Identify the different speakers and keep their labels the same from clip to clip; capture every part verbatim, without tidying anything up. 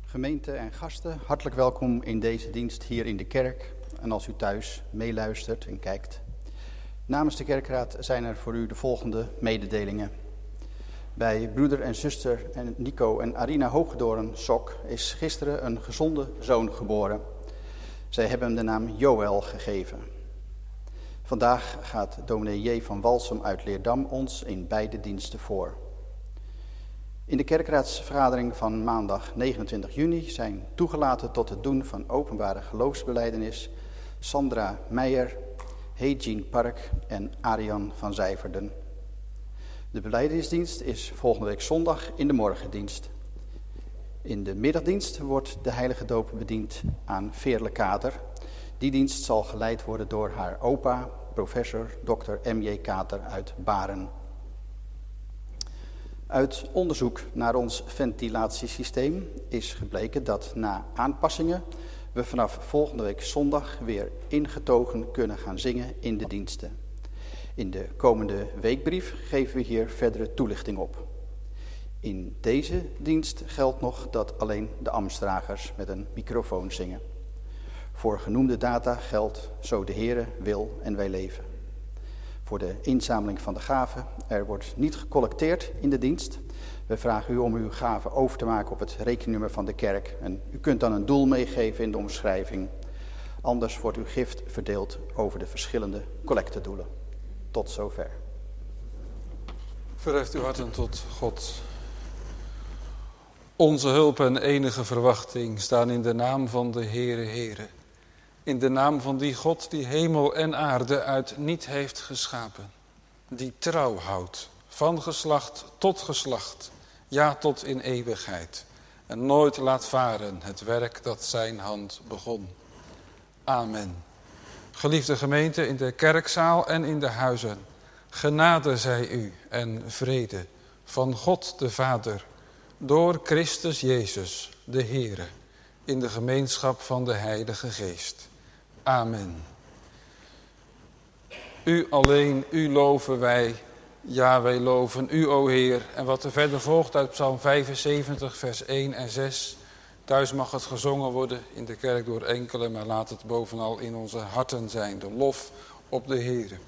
Speaker 1: Gemeente en gasten, hartelijk welkom in deze dienst hier in de kerk en als u thuis meeluistert en kijkt. Namens de kerkraad zijn er voor u de volgende mededelingen. Bij broeder en zuster en Nico en Arina Hoogdoorn-Sok is gisteren een gezonde zoon geboren. Zij hebben hem de naam Joël gegeven. Vandaag gaat dominee J. van Walsum uit Leerdam ons in beide diensten voor. In de kerkraadsvergadering van maandag negenentwintig juni zijn toegelaten tot het doen van openbare geloofsbelijdenis Sandra Meijer, Heejien Park en Arian van Zijverden. De belijdenisdienst is volgende week zondag in de morgendienst. In de middagdienst wordt de heilige doop bediend aan Veerle Kater. Die dienst zal geleid worden door haar opa, professor dokter M J Kater uit Baren. Uit onderzoek naar ons ventilatiesysteem is gebleken dat na aanpassingen we vanaf volgende week zondag weer ingetogen kunnen gaan zingen in de diensten. In de komende weekbrief geven we hier verdere toelichting op. In deze dienst geldt nog dat alleen de ambtsdragers met een microfoon zingen. Voor genoemde data geldt zo de Heere wil en wij leven. Voor de inzameling van de gaven, er wordt niet gecollecteerd in de dienst. We vragen u om uw gaven over te maken op het rekeningnummer van de kerk. En u kunt dan een doel meegeven in de omschrijving. Anders wordt uw gift verdeeld over de verschillende collectedoelen. Tot zover.
Speaker 2: Verheft uw harten tot God. Onze hulp en enige verwachting staan in de naam van de Heere Heere. In de naam van die God die hemel en aarde uit niet heeft geschapen. Die trouw houdt, van geslacht tot geslacht, ja tot in eeuwigheid. En nooit laat varen het werk dat zijn hand begon. Amen. Geliefde gemeente in de kerkzaal en in de huizen. Genade zij u en vrede van God de Vader, door Christus Jezus de Heere, in de gemeenschap van de Heilige Geest. Amen. U alleen, u loven wij, ja wij loven u, o Heer. En wat er verder volgt uit Psalm vijfenzeventig, vers één en zes. Thuis mag het gezongen worden in de kerk door enkelen, maar laat het bovenal in onze harten zijn. De lof op de Heer.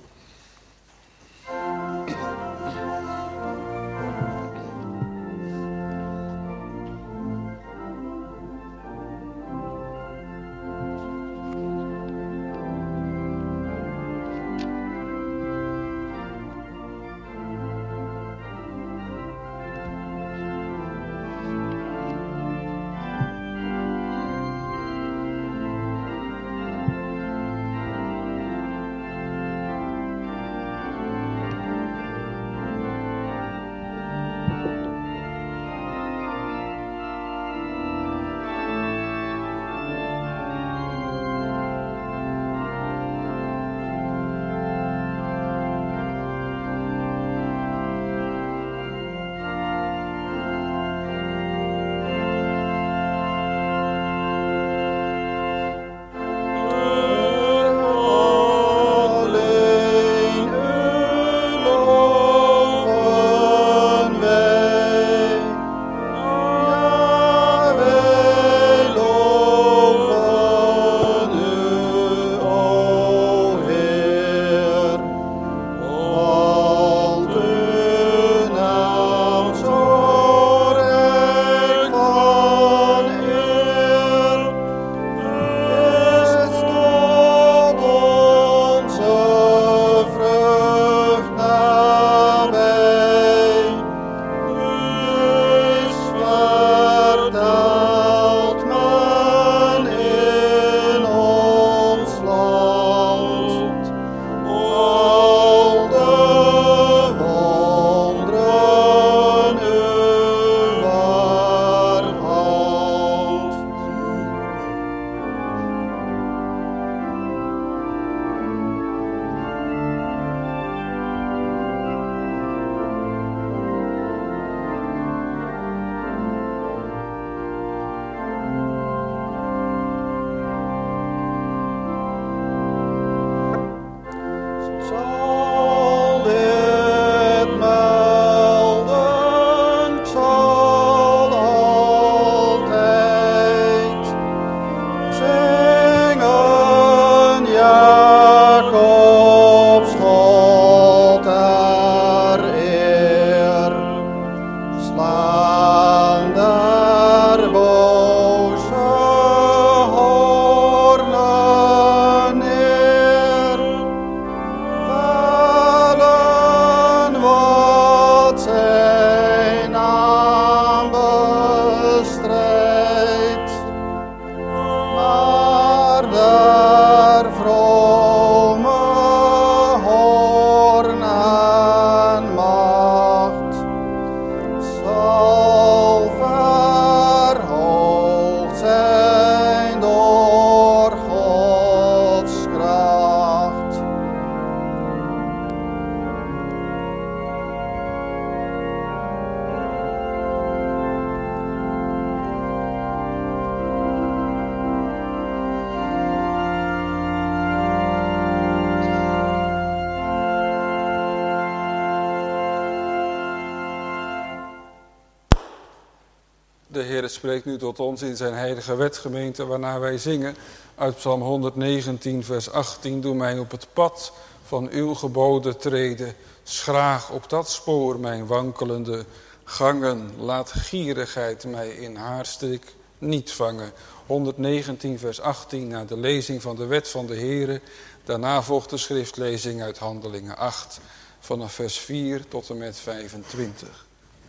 Speaker 2: De Heer spreekt nu tot ons in zijn heilige wetgemeente, waarna wij zingen uit Psalm honderdnegentien, vers achttien. Doe mij op het pad van uw geboden treden, schraag op dat spoor mijn wankelende gangen. Laat gierigheid mij in haar strik niet vangen. honderdnegentien, vers achttien, na de lezing van de wet van de Heere. Daarna volgt de schriftlezing uit Handelingen acht, vanaf vers vier tot en met vijfentwintig.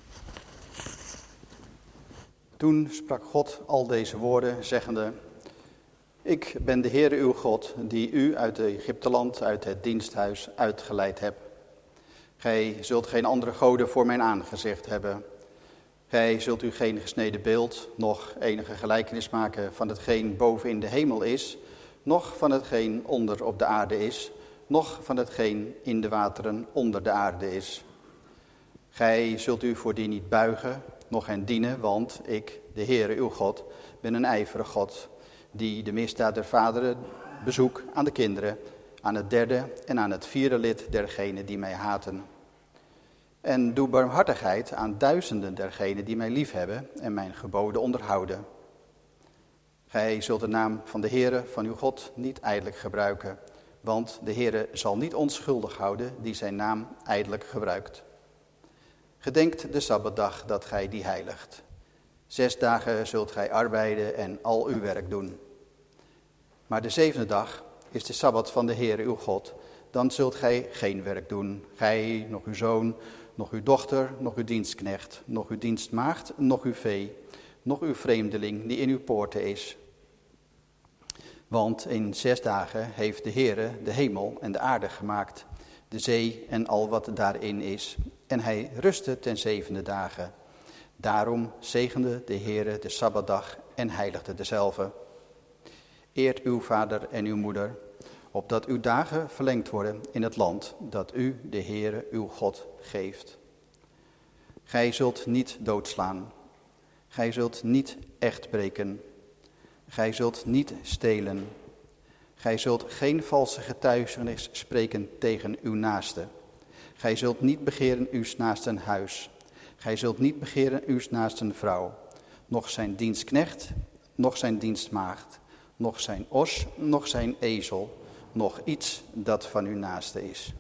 Speaker 1: Toen sprak God al deze woorden, zeggende: Ik ben de Heere uw God, die u uit Egypteland, uit het diensthuis, uitgeleid heb. Gij zult geen andere goden voor mijn aangezicht hebben. Gij zult u geen gesneden beeld, noch enige gelijkenis maken van hetgeen boven in de hemel is, noch van hetgeen onder op de aarde is, noch van hetgeen in de wateren onder de aarde is. Gij zult u voor die niet buigen, noch hen dienen, want ik, de Heere uw God, ben een ijverig God, die de misdaad der vaderen bezoek aan de kinderen, aan het derde en aan het vierde lid dergenen die mij haten. En doe barmhartigheid aan duizenden dergenen die mij liefhebben en mijn geboden onderhouden. Gij zult de naam van de Heere, van uw God, niet ijdelijk gebruiken, want de Heere zal niet onschuldig houden die zijn naam ijdelijk gebruikt. Gedenkt de Sabbatdag dat gij die heiligt. Zes dagen zult gij arbeiden en al uw werk doen. Maar de zevende dag is de Sabbat van de Heere uw God. Dan zult gij geen werk doen, gij, nog uw zoon, nog uw dochter, nog uw dienstknecht, nog uw dienstmaagd, nog uw vee, nog uw vreemdeling die in uw poorten is. Want in zes dagen heeft de Heere de hemel en de aarde gemaakt, de zee en al wat daarin is. En hij rustte ten zevende dagen. Daarom zegende de Heere de Sabbatdag en heiligde dezelve. Eert uw vader en uw moeder, opdat uw dagen verlengd worden in het land dat u, de Heere, uw God, geeft. Gij zult niet doodslaan. Gij zult niet echt breken. Gij zult niet stelen. Gij zult geen valse getuigenis spreken tegen uw naaste. Gij zult niet begeren uw naasten huis. Gij zult niet begeren uw naasten vrouw, noch zijn dienstknecht, noch zijn dienstmaagd, noch zijn os, noch zijn ezel, noch iets dat van uw naaste is.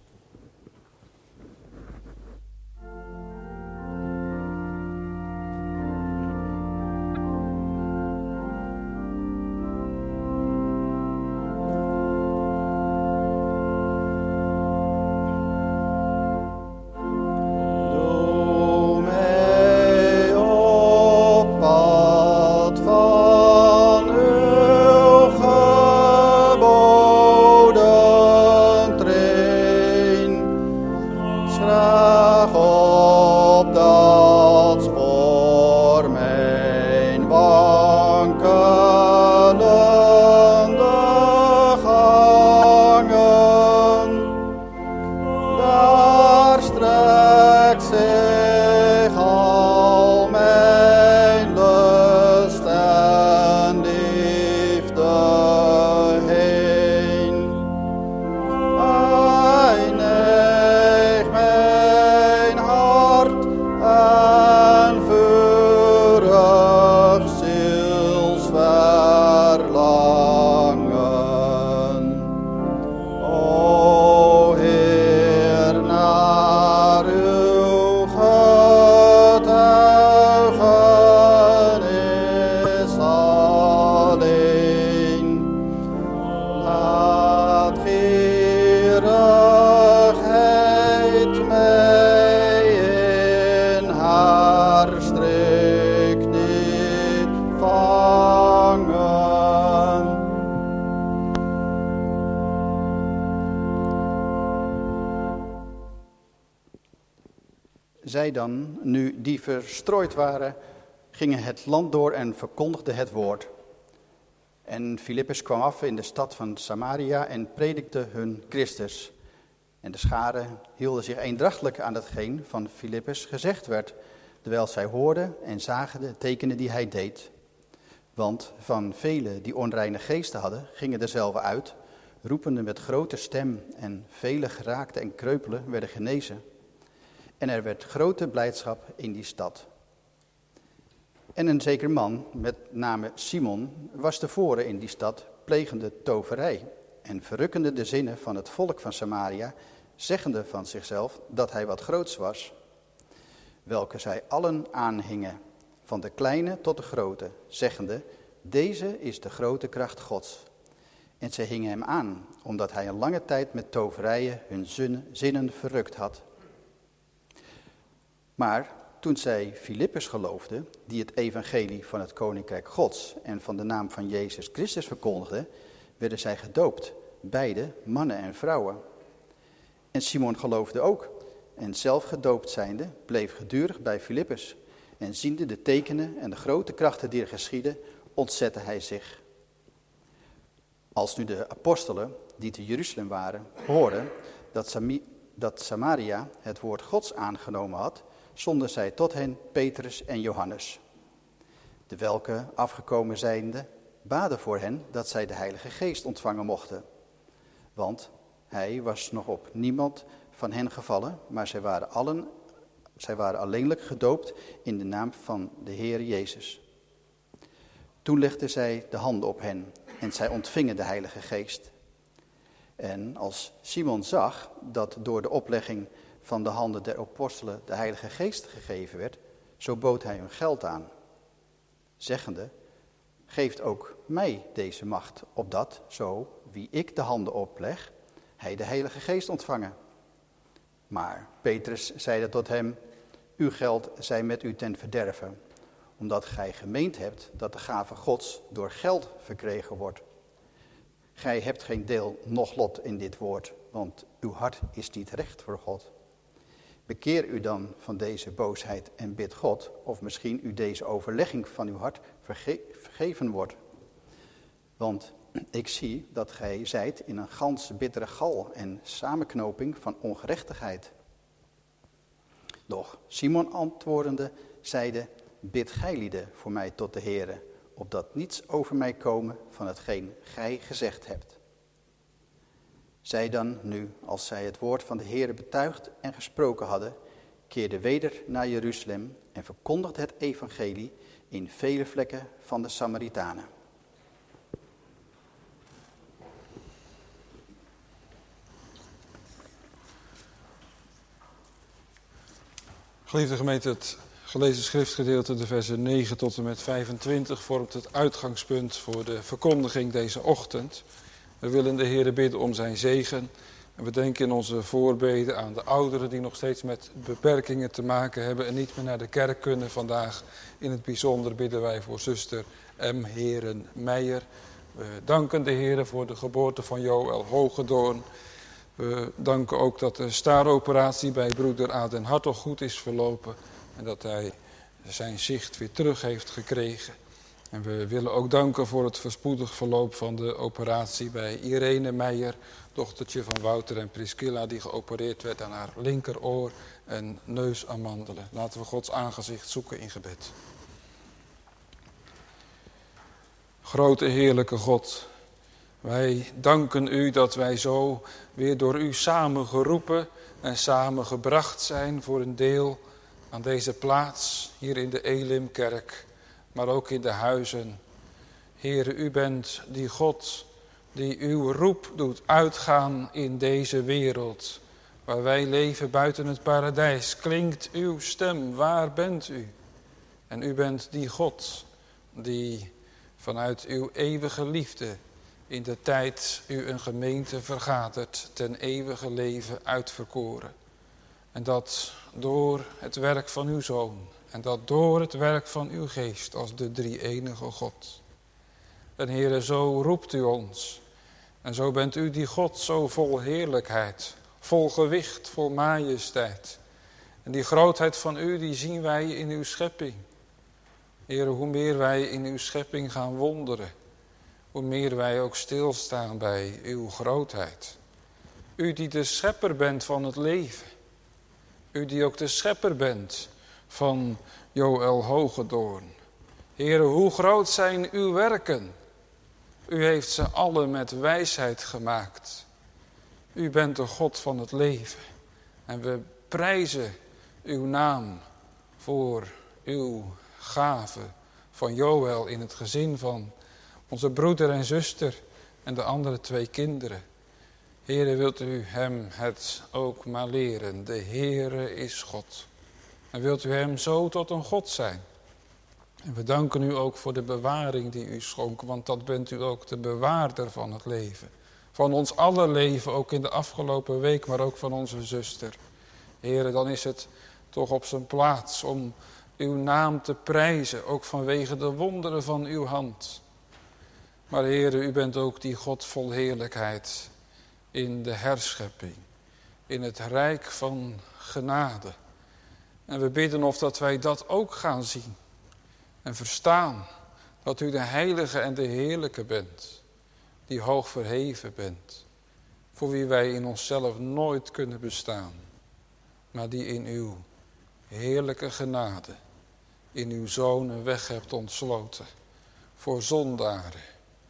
Speaker 1: Zij dan, nu die verstrooid waren, gingen het land door en verkondigden het woord. En Filippus kwam af in de stad van Samaria en predikte hun Christus. En de scharen hielden zich eendrachtelijk aan hetgeen van Filippus gezegd werd, terwijl zij hoorden en zagen de tekenen die hij deed. Want van velen die onreine geesten hadden, gingen derzelve uit, roepende met grote stem, en vele geraakten en kreupelen werden genezen. En er werd grote blijdschap in die stad. En een zeker man met name Simon was tevoren in die stad plegende toverij en verrukkende de zinnen van het volk van Samaria, zeggende van zichzelf dat hij wat groots was, welke zij allen aanhingen, van de kleine tot de grote, zeggende, deze is de grote kracht Gods. En zij hingen hem aan, omdat hij een lange tijd met toverijen hun zinnen verrukt had. Maar toen zij Filippus geloofden, die het evangelie van het koninkrijk Gods en van de naam van Jezus Christus verkondigde, werden zij gedoopt, beide mannen en vrouwen. En Simon geloofde ook, en zelf gedoopt zijnde, bleef gedurig bij Filippus. En ziende de tekenen en de grote krachten die er geschiedden, ontzette hij zich. Als nu de apostelen, die te Jeruzalem waren, hoorden dat, Sami- dat Samaria het woord Gods aangenomen had, zonden zij tot hen Petrus en Johannes. De welke, afgekomen zijnde, baden voor hen dat zij de Heilige Geest ontvangen mochten. Want hij was nog op niemand van hen gevallen, maar zij waren, allen, zij waren alleenlijk gedoopt in de naam van de Heer Jezus. Toen legden zij de handen op hen en zij ontvingen de Heilige Geest. En als Simon zag dat door de oplegging van de handen der apostelen de Heilige Geest gegeven werd, zo bood hij hun geld aan, zeggende, geeft ook mij deze macht, opdat, zo, wie ik de handen opleg, hij de Heilige Geest ontvangen. Maar Petrus zeide tot hem, uw geld zij met u ten verderve, omdat gij gemeend hebt dat de gave Gods door geld verkregen wordt. Gij hebt geen deel noch lot in dit woord, want uw hart is niet recht voor God. Bekeer u dan van deze boosheid en bid God, of misschien u deze overlegging van uw hart verge- vergeven wordt. Want ik zie dat gij zijt in een gans bittere gal en samenknoping van ongerechtigheid. Doch Simon antwoordende zeide, bid gijlieden voor mij tot de Heere, opdat niets over mij komen van hetgeen gij gezegd hebt. Zij dan nu, als zij het woord van de Heere betuigd en gesproken hadden, keerden weder naar Jeruzalem en verkondigden het evangelie in vele vlekken van de Samaritanen.
Speaker 2: Geliefde gemeente, het gelezen schriftgedeelte, de versen negen tot en met vijfentwintig, vormt het uitgangspunt voor de verkondiging deze ochtend. We willen de Heere bidden om zijn zegen. En we denken in onze voorbeden aan de ouderen die nog steeds met beperkingen te maken hebben en niet meer naar de kerk kunnen vandaag. In het bijzonder bidden wij voor zuster M. Heren Meijer. We danken de Heere voor de geboorte van Joël Hogedoorn. We danken ook dat de staaroperatie bij broeder Aden Hartog goed is verlopen. En dat hij zijn zicht weer terug heeft gekregen. En we willen ook danken voor het voorspoedig verloop van de operatie bij Irene Meijer, dochtertje van Wouter en Priscilla, die geopereerd werd aan haar linkeroor en neusamandelen. Laten we Gods aangezicht zoeken in gebed. Grote heerlijke God, wij danken u dat wij zo weer door u samengeroepen en samengebracht zijn voor een deel aan deze plaats hier in de Elimkerk, maar ook in de huizen. Heere, u bent die God die uw roep doet uitgaan in deze wereld. Waar wij leven buiten het paradijs, klinkt uw stem, waar bent u? En u bent die God die vanuit uw eeuwige liefde in de tijd u een gemeente vergadert, ten eeuwige leven uitverkoren. En dat door het werk van uw Zoon en dat door het werk van uw Geest als de drie-enige God. En Heere, zo roept u ons. En zo bent u die God zo vol heerlijkheid, vol gewicht, vol majesteit. En die grootheid van u, die zien wij in uw schepping. Heere, hoe meer wij in uw schepping gaan wonderen, hoe meer wij ook stilstaan bij uw grootheid. U die de schepper bent van het leven. U die ook de schepper bent van Joël Hogedoorn. Heere, hoe groot zijn uw werken? U heeft ze alle met wijsheid gemaakt. U bent de God van het leven. En we prijzen uw naam voor uw gave van Joël in het gezin van onze broeder en zuster en de andere twee kinderen. Heere, wilt u hem het ook maar leren. De Heere is God. En wilt u hem zo tot een God zijn. En we danken u ook voor de bewaring die u schonk, want dat bent u ook de bewaarder van het leven. Van ons aller leven, ook in de afgelopen week, maar ook van onze zuster. Heere, dan is het toch op zijn plaats om uw naam te prijzen, ook vanwege de wonderen van uw hand. Maar Heere, u bent ook die God vol heerlijkheid in de herschepping, in het rijk van genade. En we bidden of dat wij dat ook gaan zien en verstaan, dat u de heilige en de heerlijke bent, die hoog verheven bent, voor wie wij in onszelf nooit kunnen bestaan, maar die in uw heerlijke genade, in uw Zoon een weg hebt ontsloten voor zondaren,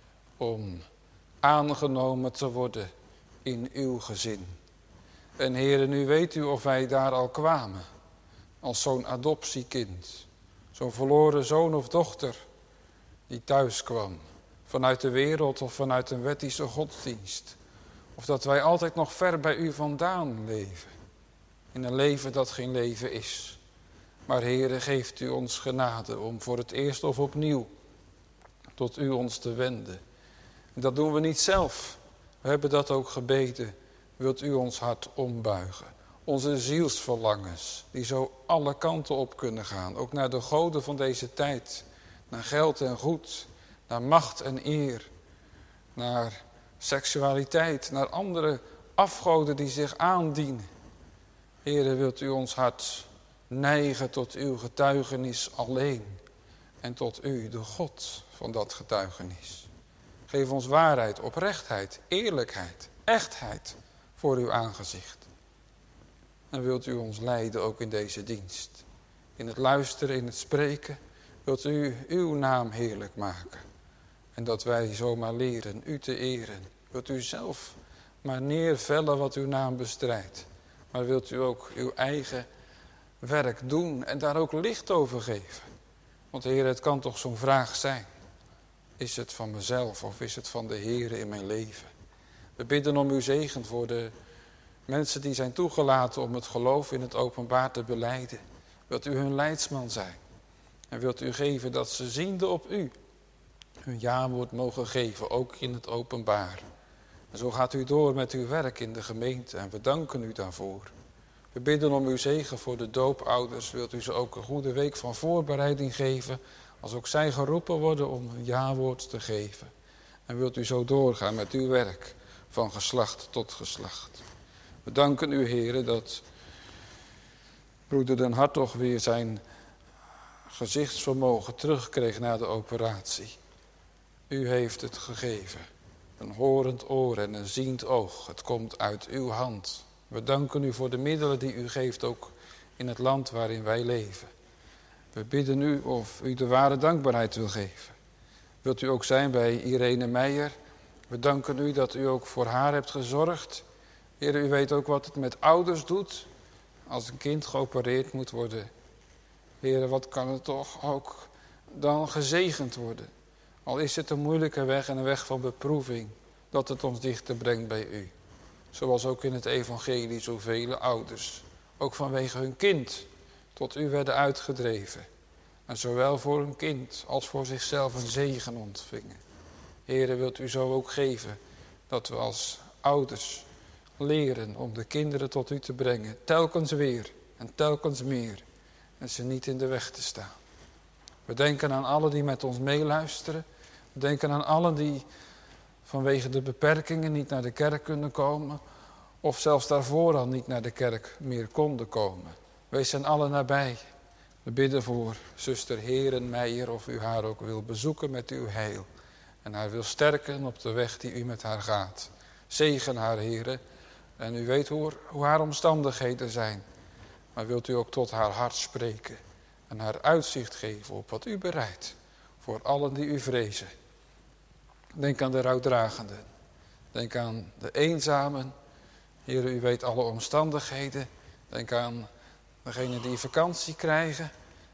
Speaker 2: om aangenomen te worden in uw gezin. En Heere, nu weet u of wij daar al kwamen, als zo'n adoptiekind, zo'n verloren zoon of dochter, die thuis kwam, vanuit de wereld of vanuit een wettische godsdienst. Of dat wij altijd nog ver bij u vandaan leven, in een leven dat geen leven is. Maar Heere, geeft u ons genade om voor het eerst of opnieuw tot u ons te wenden. En dat doen we niet zelf. We hebben dat ook gebeden. Wilt u ons hart ombuigen. Onze zielsverlangens, die zo alle kanten op kunnen gaan. Ook naar de goden van deze tijd. Naar geld en goed. Naar macht en eer. Naar seksualiteit. Naar andere afgoden die zich aandienen. Heere, wilt u ons hart neigen tot uw getuigenis alleen. En tot u, de God van dat getuigenis. Geef ons waarheid, oprechtheid, eerlijkheid, echtheid voor uw aangezicht. En wilt u ons leiden ook in deze dienst. In het luisteren, in het spreken. Wilt u uw naam heerlijk maken. En dat wij zomaar leren u te eren. Wilt u zelf maar neervellen wat uw naam bestrijdt. Maar wilt u ook uw eigen werk doen en daar ook licht over geven. Want Heer, het kan toch zo'n vraag zijn. Is het van mezelf of is het van de Heer in mijn leven? We bidden om uw zegen voor de mensen die zijn toegelaten om het geloof in het openbaar te belijden. Wilt u hun leidsman zijn? En wilt u geven dat ze ziende op u hun jawoord mogen geven, ook in het openbaar. En zo gaat u door met uw werk in de gemeente en we danken u daarvoor. We bidden om uw zegen voor de doopouders. Wilt u ze ook een goede week van voorbereiding geven, als ook zij geroepen worden om een jawoord te geven. En wilt u zo doorgaan met uw werk van geslacht tot geslacht. We danken u, Heere, dat broeder Den Hartog weer zijn gezichtsvermogen terugkreeg na de operatie. U heeft het gegeven. Een horend oor en een ziend oog. Het komt uit uw hand. We danken u voor de middelen die u geeft ook in het land waarin wij leven. We bidden u of u de ware dankbaarheid wil geven. Wilt u ook zijn bij Irene Meijer? We danken u dat u ook voor haar hebt gezorgd. Heer, u weet ook wat het met ouders doet als een kind geopereerd moet worden. Heer, wat kan het toch ook dan gezegend worden? Al is het een moeilijke weg en een weg van beproeving, dat het ons dichter brengt bij u. Zoals ook in het evangelie zoveel ouders, ook vanwege hun kind, tot u werden uitgedreven. En zowel voor hun kind als voor zichzelf een zegen ontvingen. Heere, wilt u zo ook geven dat we als ouders leren om de kinderen tot u te brengen. Telkens weer en telkens meer. En ze niet in de weg te staan. We denken aan allen die met ons meeluisteren. We denken aan allen die vanwege de beperkingen niet naar de kerk kunnen komen. Of zelfs daarvoor al niet naar de kerk meer konden komen. Wees hen allen nabij. We bidden voor zuster Heren Meijer of u haar ook wil bezoeken met uw heil. En haar wil sterken op de weg die u met haar gaat. Zegen haar, Heren. En u weet hoe, hoe haar omstandigheden zijn. Maar wilt u ook tot haar hart spreken. En haar uitzicht geven op wat u bereidt. Voor allen die u vrezen. Denk aan de rouwdragenden. Denk aan de eenzamen. Heren, u weet alle omstandigheden. Denk aan degenen die vakantie krijgen.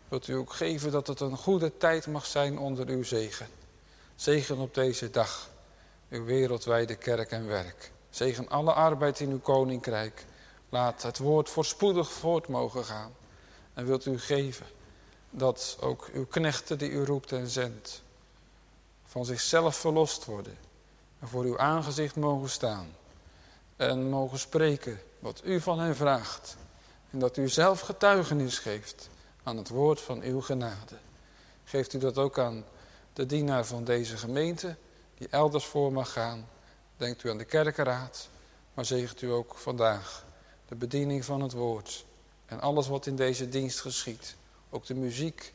Speaker 2: Wilt u ook geven dat het een goede tijd mag zijn onder uw zegen. Zegen op deze dag, uw wereldwijde kerk en werk. Zegen alle arbeid in uw koninkrijk. Laat het woord voorspoedig voort mogen gaan. En wilt u geven dat ook uw knechten die u roept en zendt, van zichzelf verlost worden. En voor uw aangezicht mogen staan. En mogen spreken wat u van hen vraagt. En dat u zelf getuigenis geeft aan het woord van uw genade. Geeft u dat ook aan de dienaar van deze gemeente, die elders voor mag gaan. Denkt u aan de kerkenraad, maar zegent u ook vandaag de bediening van het woord. En alles wat in deze dienst geschiet, ook de muziek.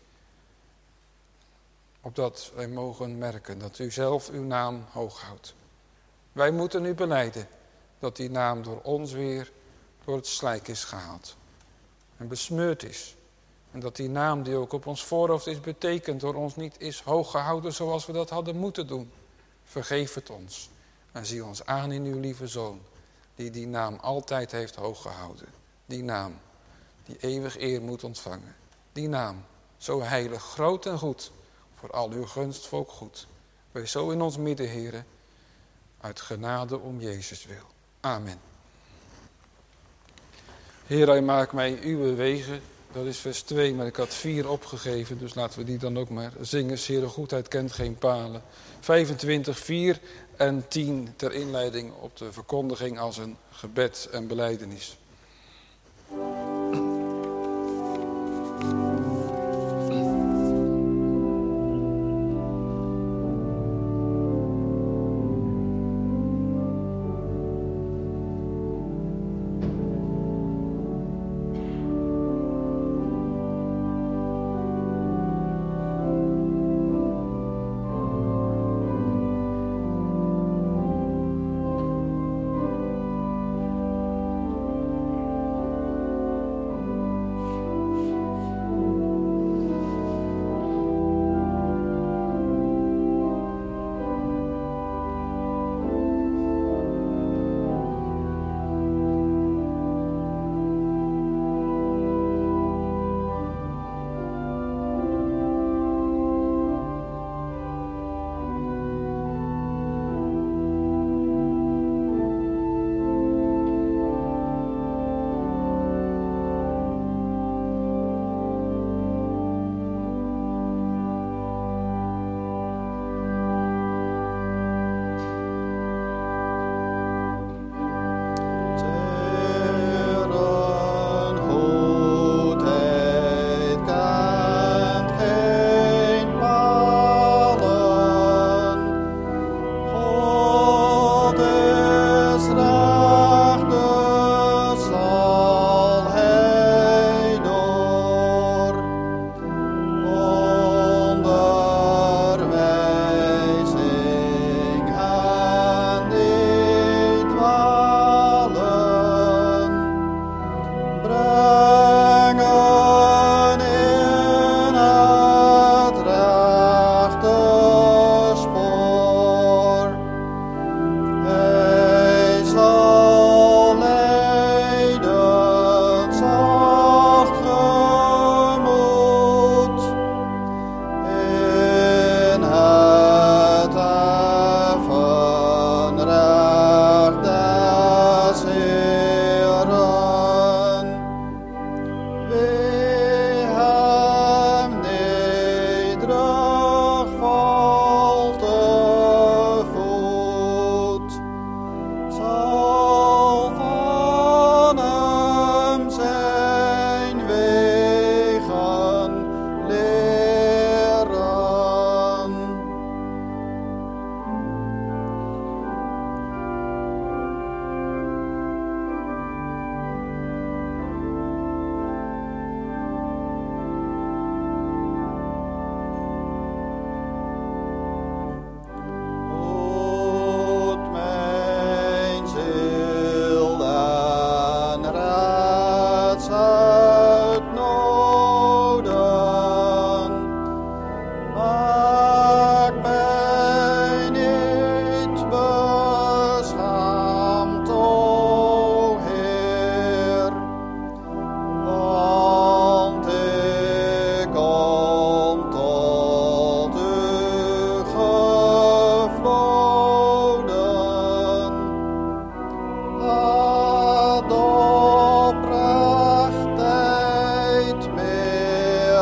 Speaker 2: Opdat wij mogen merken dat u zelf uw naam hoog houdt. Wij moeten u belijden dat die naam door ons weer door het slijk is gehaald. En besmeurd is. En dat die naam die ook op ons voorhoofd is betekend door ons niet is hoog gehouden zoals we dat hadden moeten doen. Vergeef het ons. En zie ons aan in uw lieve Zoon. Die die naam altijd heeft hoog gehouden. Die naam die eeuwig eer moet ontvangen. Die naam zo heilig, groot en goed. Voor al uw gunstvolk goed. Wees zo in ons midden, Heere. Uit genade om Jezus wil. Amen. Heer, hij maakt mij uw wegen. Dat is vers twee, maar ik had vier opgegeven. Dus laten we die dan ook maar zingen. Heere, goedheid kent geen palen. vijfentwintig, vier en tien ter inleiding op de verkondiging als een gebed en belijdenis.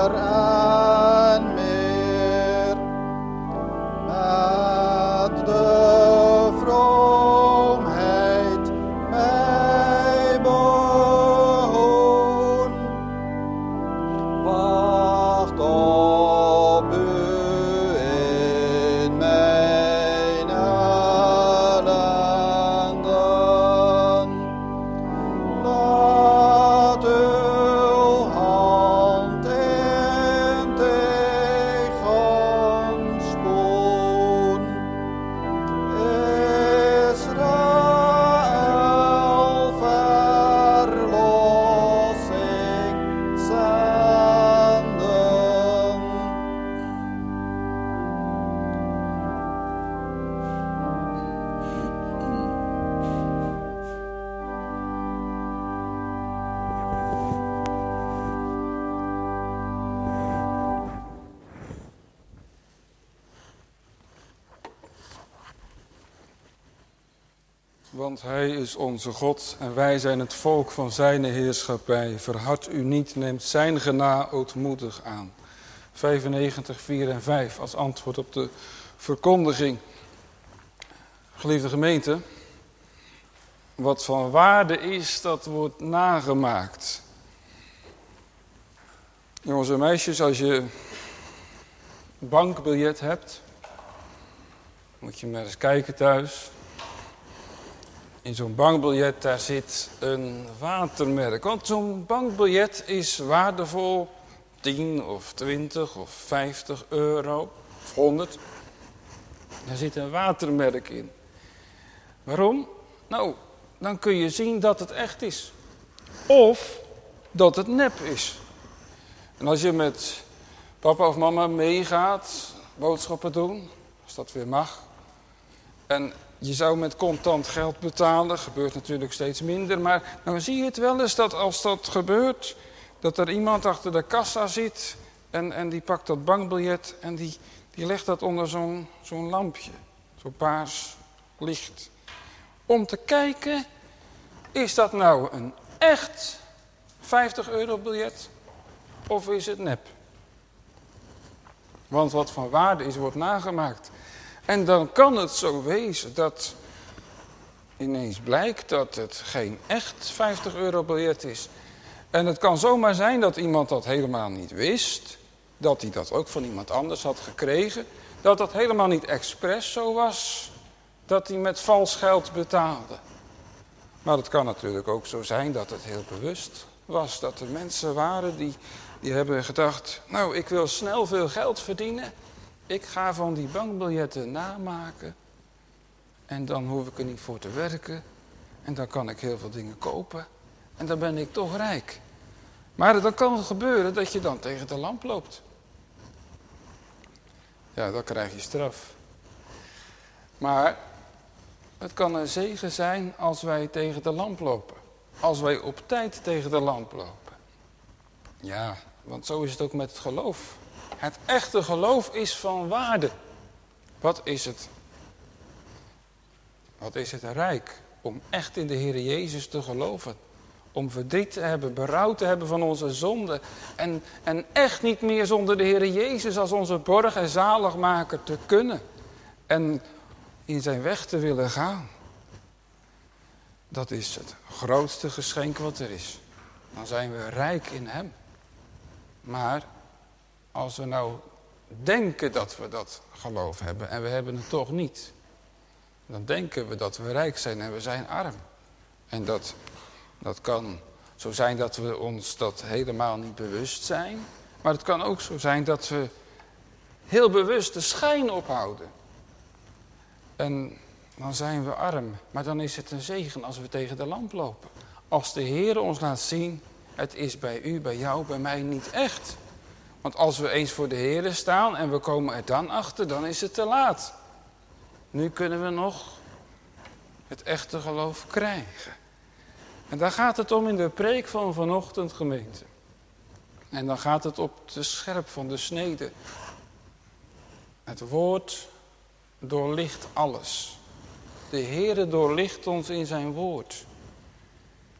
Speaker 1: en meer. Met de vroomheid mij behoon. Wacht op u in mijn ellenden. Laat uw hand in tegenspoed. Israël verlossing zenden.
Speaker 2: Want hij is onze God en wij zijn het volk van zijn heerschappij. Verhard u niet, neemt zijn gena ootmoedig aan. vijfennegentig, vier en vijf als antwoord op de verkondiging. Geliefde gemeente, wat van waarde is, dat wordt nagemaakt. Jongens en meisjes, als je een bankbiljet hebt, moet je maar eens kijken thuis. In zo'n bankbiljet daar zit een watermerk. Want zo'n bankbiljet is waardevol tien of twintig of vijftig euro of honderd. Daar zit een watermerk in. Waarom? Nou, dan kun je zien dat het echt is. Of dat het nep is. En als je met papa of mama meegaat, boodschappen doen, als dat weer mag. En je zou met contant geld betalen, gebeurt natuurlijk steeds minder. Maar dan zie je het wel eens dat als dat gebeurt, dat er iemand achter de kassa zit en, en die pakt dat bankbiljet en die, die legt dat onder zo'n zo'n lampje. Zo'n paars licht. Om te kijken, is dat nou een echt vijftig euro biljet of is het nep? Want wat van waarde is, wordt nagemaakt. En dan kan het zo wezen dat ineens blijkt dat het geen echt vijftig euro biljet is. En het kan zomaar zijn dat iemand dat helemaal niet wist. Dat hij dat ook van iemand anders had gekregen. Dat dat helemaal niet expres zo was. Dat hij met vals geld betaalde. Maar het kan natuurlijk ook zo zijn dat het heel bewust was. Dat er mensen waren die, die hebben gedacht, nou ik wil snel veel geld verdienen. Ik ga van die bankbiljetten namaken. En dan hoef ik er niet voor te werken. En dan kan ik heel veel dingen kopen. En dan ben ik toch rijk. Maar dan kan het gebeuren dat je dan tegen de lamp loopt. Ja, dan krijg je straf. Maar het kan een zegen zijn als wij tegen de lamp lopen. Als wij op tijd tegen de lamp lopen. Ja, want zo is het ook met het geloof. Het echte geloof is van waarde. Wat is het? Wat is het rijk om echt in de Heer Jezus te geloven. Om verdriet te hebben, berouw te hebben van onze zonden. En, en echt niet meer zonder de Heer Jezus als onze borg en zaligmaker te kunnen. En in zijn weg te willen gaan. Dat is het grootste geschenk wat er is. Dan zijn we rijk in hem. Maar als we nou denken dat we dat geloof hebben en we hebben het toch niet. Dan denken we dat we rijk zijn en we zijn arm. En dat, dat kan zo zijn dat we ons dat helemaal niet bewust zijn. Maar het kan ook zo zijn dat we heel bewust de schijn ophouden. En dan zijn we arm. Maar dan is het een zegen als we tegen de lamp lopen. Als de Heer ons laat zien, het is bij u, bij jou, bij mij niet echt. Want als we eens voor de Heer staan en we komen er dan achter, dan is het te laat. Nu kunnen we nog het echte geloof krijgen. En daar gaat het om in de preek van vanochtend, gemeente. En dan gaat het op de scherp van de snede. Het woord doorlicht alles. De Heere doorlicht ons in zijn woord.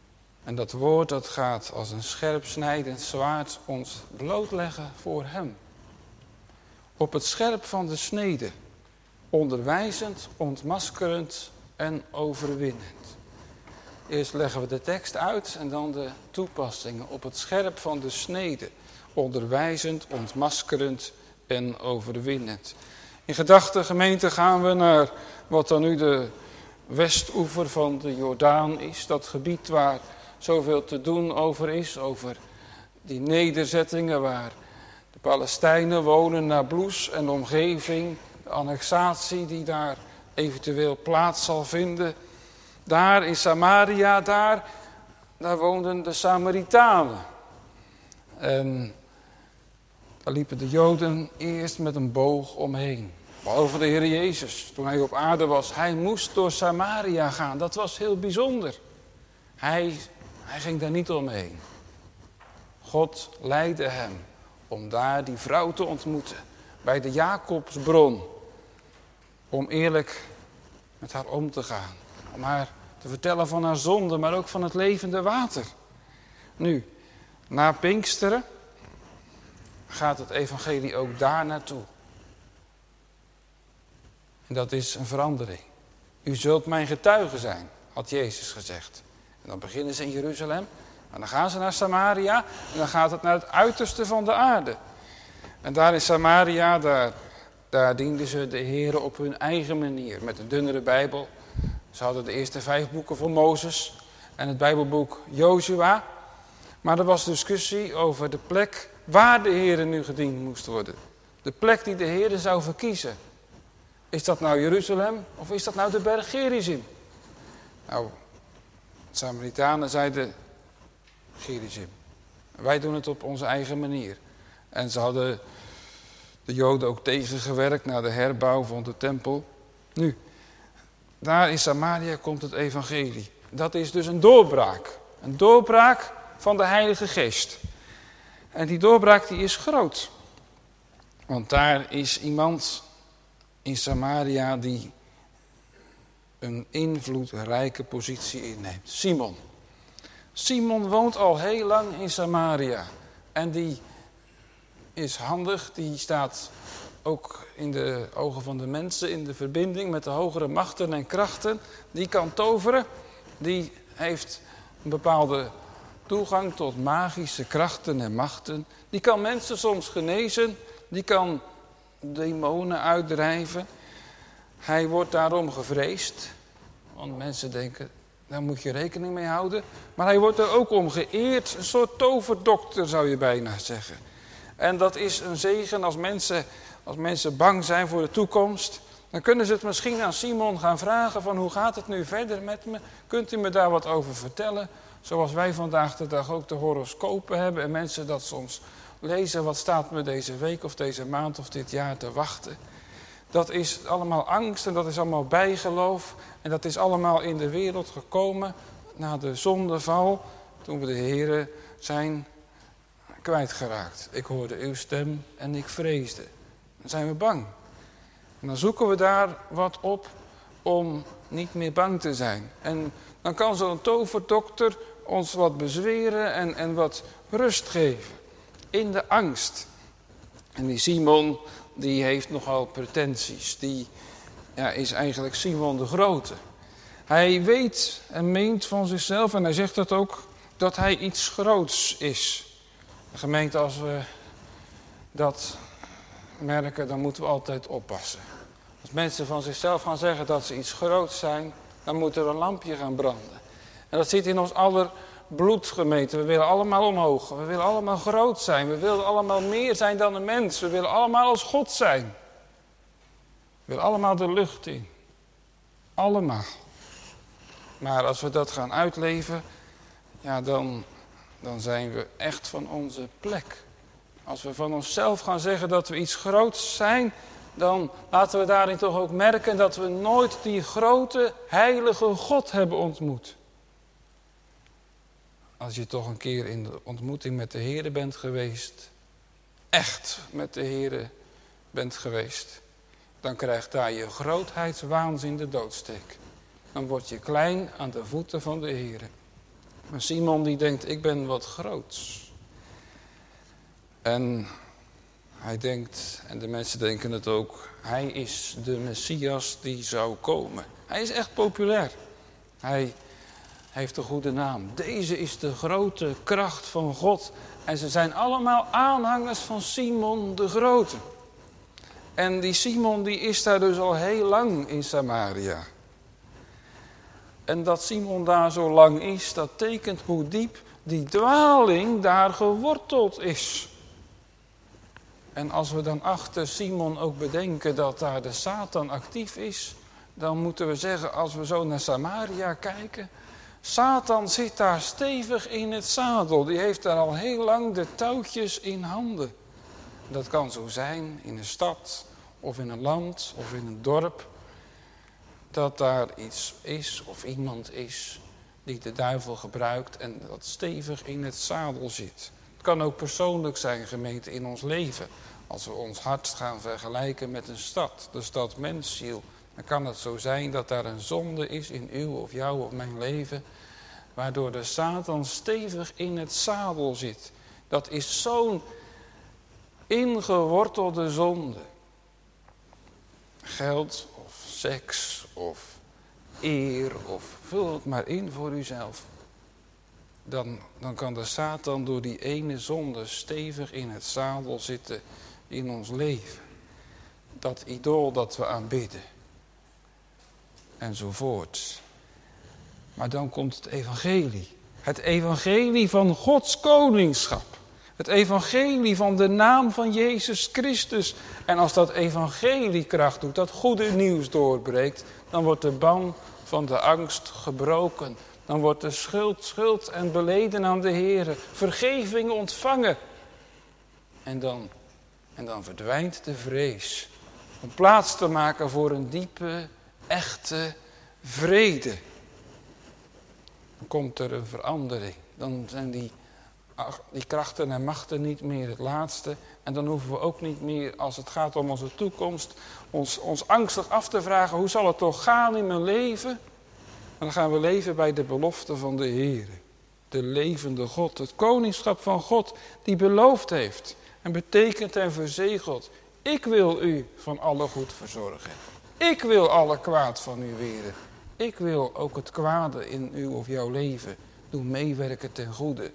Speaker 2: En dat woord dat gaat als een scherp snijdend zwaard ons blootleggen voor hem. Op het scherp van de snede, onderwijzend, ontmaskerend en overwinnend. Eerst leggen we de tekst uit en dan de toepassingen. Op het scherp van de snede, onderwijzend, ontmaskerend en overwinnend. In gedachten, gemeente, gaan we naar wat dan nu de westoever van de Jordaan is. Dat gebied waar zoveel te doen over is, over die nederzettingen waar de Palestijnen wonen, Nablus en de omgeving, de annexatie die daar eventueel plaats zal vinden. Daar in Samaria, daar, daar woonden de Samaritanen. En daar liepen de Joden eerst met een boog omheen. Behalve de Heer Jezus, toen hij op aarde was. Hij moest door Samaria gaan, dat was heel bijzonder. Hij, hij ging daar niet omheen. God leidde hem om daar die vrouw te ontmoeten. Bij de Jacobsbron. Om eerlijk met haar om te gaan. Om haar te vertellen van haar zonde, maar ook van het levende water. Nu, na Pinksteren gaat het evangelie ook daar naartoe. En dat is een verandering. U zult mijn getuige zijn, had Jezus gezegd. En dan beginnen ze in Jeruzalem. En dan gaan ze naar Samaria. En dan gaat het naar het uiterste van de aarde. En daar in Samaria, daar, daar dienden ze de Heere op hun eigen manier. Met een dunnere Bijbel. Ze hadden de eerste vijf boeken van Mozes. En het Bijbelboek Jozua. Maar er was discussie over de plek waar de Heere nu gediend moest worden. De plek die de Heere zou verkiezen. Is dat nou Jeruzalem of is dat nou de berg Gerizim? Nou, de Samaritanen zeiden Gerizim. Wij doen het op onze eigen manier. En ze hadden de Joden ook tegengewerkt naar de herbouw van de tempel. Nu, daar in Samaria komt het evangelie. Dat is dus een doorbraak. Een doorbraak van de Heilige Geest. En die doorbraak die is groot. Want daar is iemand in Samaria die een invloedrijke positie inneemt. Simon. Simon woont al heel lang in Samaria. En die is handig. Die staat ook in de ogen van de mensen in de verbinding met de hogere machten en krachten. Die kan toveren. Die heeft een bepaalde toegang tot magische krachten en machten. Die kan mensen soms genezen. Die kan demonen uitdrijven. Hij wordt daarom gevreesd. Want mensen denken, daar moet je rekening mee houden. Maar hij wordt er ook om geëerd. Een soort toverdokter zou je bijna zeggen. En dat is een zegen als mensen, als mensen bang zijn voor de toekomst. Dan kunnen ze het misschien aan Simon gaan vragen van hoe gaat het nu verder met me? Kunt u me daar wat over vertellen? Zoals wij vandaag de dag ook de horoscopen hebben. En mensen dat soms lezen, wat staat me deze week of deze maand of dit jaar te wachten. Dat is allemaal angst en dat is allemaal bijgeloof. En dat is allemaal in de wereld gekomen na de zondeval. Toen we de Heere zijn kwijtgeraakt. Ik hoorde uw stem en ik vreesde. Dan zijn we bang. En dan zoeken we daar wat op om niet meer bang te zijn. En dan kan zo'n toverdokter ons wat bezweren en, en wat rust geven. In de angst. En die Simon, die heeft nogal pretenties. Die ja, is eigenlijk Simon de Grote. Hij weet en meent van zichzelf, en hij zegt dat ook, dat hij iets groots is. De gemeente, als we dat merken, dan moeten we altijd oppassen. Als mensen van zichzelf gaan zeggen dat ze iets groots zijn, dan moet er een lampje gaan branden. En dat zit in ons aller bloed, gemeente. We willen allemaal omhoog. We willen allemaal groot zijn. We willen allemaal meer zijn dan een mens. We willen allemaal als God zijn. We willen allemaal de lucht in. Allemaal. Maar als we dat gaan uitleven, ja, dan, dan zijn we echt van onze plek. Als we van onszelf gaan zeggen dat we iets groots zijn, dan laten we daarin toch ook merken dat we nooit die grote, heilige God hebben ontmoet. Als je toch een keer in de ontmoeting met de Heere bent geweest, echt met de Heere bent geweest, dan krijgt daar je grootheidswaanzin de doodsteek. Dan word je klein aan de voeten van de Heere. Maar Simon die denkt, ik ben wat groots. En hij denkt, en de mensen denken het ook, hij is de Messias die zou komen. Hij is echt populair. Hij heeft een goede naam. Deze is de grote kracht van God. En ze zijn allemaal aanhangers van Simon de Grote. En die Simon die is daar dus al heel lang in Samaria. En dat Simon daar zo lang is, dat tekent hoe diep die dwaling daar geworteld is. En als we dan achter Simon ook bedenken dat daar de Satan actief is, dan moeten we zeggen, als we zo naar Samaria kijken, Satan zit daar stevig in het zadel. Die heeft daar al heel lang de touwtjes in handen. Dat kan zo zijn in een stad of in een land of in een dorp. Dat daar iets is of iemand is die de duivel gebruikt en dat stevig in het zadel zit. Het kan ook persoonlijk zijn, gemeente, in ons leven. Als we ons hart gaan vergelijken met een stad, de stad mensziel, dan kan het zo zijn dat daar een zonde is in uw of jouw of mijn leven, waardoor de Satan stevig in het zadel zit. Dat is zo'n ingewortelde zonde. Geld of seks of eer of vul het maar in voor uzelf. Dan, dan kan de Satan door die ene zonde stevig in het zadel zitten in ons leven. Dat idool dat we aanbidden. Enzovoort. Maar dan komt het evangelie. Het evangelie van Gods koningschap. Het evangelie van de naam van Jezus Christus. En als dat evangelie kracht doet, dat goede nieuws doorbreekt, dan wordt de ban van de angst gebroken. Dan wordt de schuld, schuld en beleden aan de Heer. Vergeving ontvangen. En dan, en dan verdwijnt de vrees. Om plaats te maken voor een diepe, echte vrede. Dan komt er een verandering. Dan zijn die, die krachten en machten niet meer het laatste. En dan hoeven we ook niet meer, als het gaat om onze toekomst, ons, ons angstig af te vragen, hoe zal het toch gaan in mijn leven? En dan gaan we leven bij de belofte van de Heer. De levende God, het koningschap van God, die beloofd heeft. En betekent en verzegeld, ik wil u van alle goed verzorgen. Ik wil alle kwaad van u weren. Ik wil ook het kwade in uw of jouw leven doen meewerken ten goede.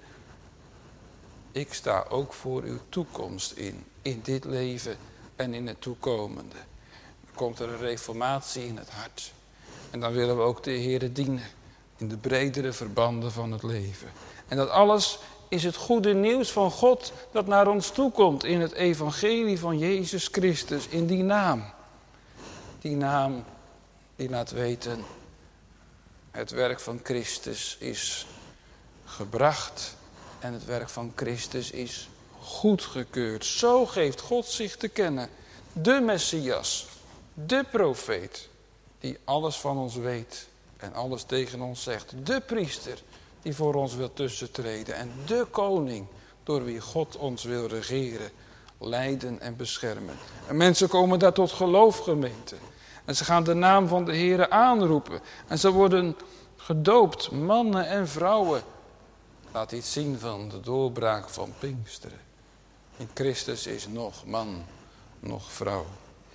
Speaker 2: Ik sta ook voor uw toekomst in, in dit leven en in het toekomende. Dan komt er een reformatie in het hart. En dan willen we ook de Heere dienen in de bredere verbanden van het leven. En dat alles is het goede nieuws van God dat naar ons toekomt in het evangelie van Jezus Christus, in die naam. Die naam die laat weten, het werk van Christus is gebracht en het werk van Christus is goedgekeurd. Zo geeft God zich te kennen. De Messias, de profeet, die alles van ons weet en alles tegen ons zegt. De priester, die voor ons wil tussentreden. En de koning, door wie God ons wil regeren, leiden en beschermen. En mensen komen daar tot geloof, gemeente. En ze gaan de naam van de Heere aanroepen. En ze worden gedoopt, mannen en vrouwen. Laat iets zien van de doorbraak van Pinksteren. In Christus is nog man, nog vrouw.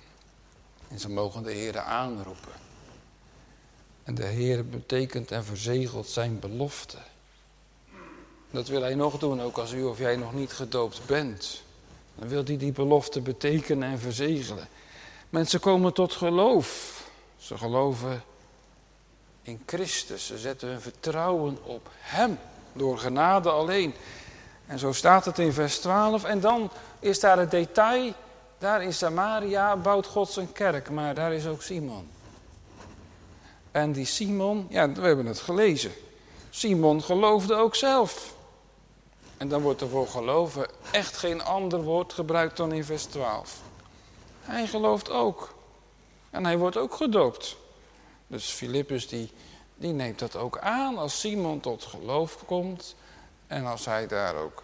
Speaker 2: En ze mogen de Heere aanroepen. En de Heere betekent en verzegelt zijn belofte. Dat wil hij nog doen, ook als u of jij nog niet gedoopt bent. Dan wil hij die belofte betekenen en verzegelen. Mensen komen tot geloof. Ze geloven in Christus. Ze zetten hun vertrouwen op hem. Door genade alleen. En zo staat het in vers twaalf. En dan is daar het detail. Daar in Samaria bouwt God zijn kerk. Maar daar is ook Simon. En die Simon, ja, we hebben het gelezen. Simon geloofde ook zelf. En dan wordt er voor geloven echt geen ander woord gebruikt dan in vers twaalf. Hij gelooft ook. En hij wordt ook gedoopt. Dus Filippus die, die neemt dat ook aan als Simon tot geloof komt. En als hij daar ook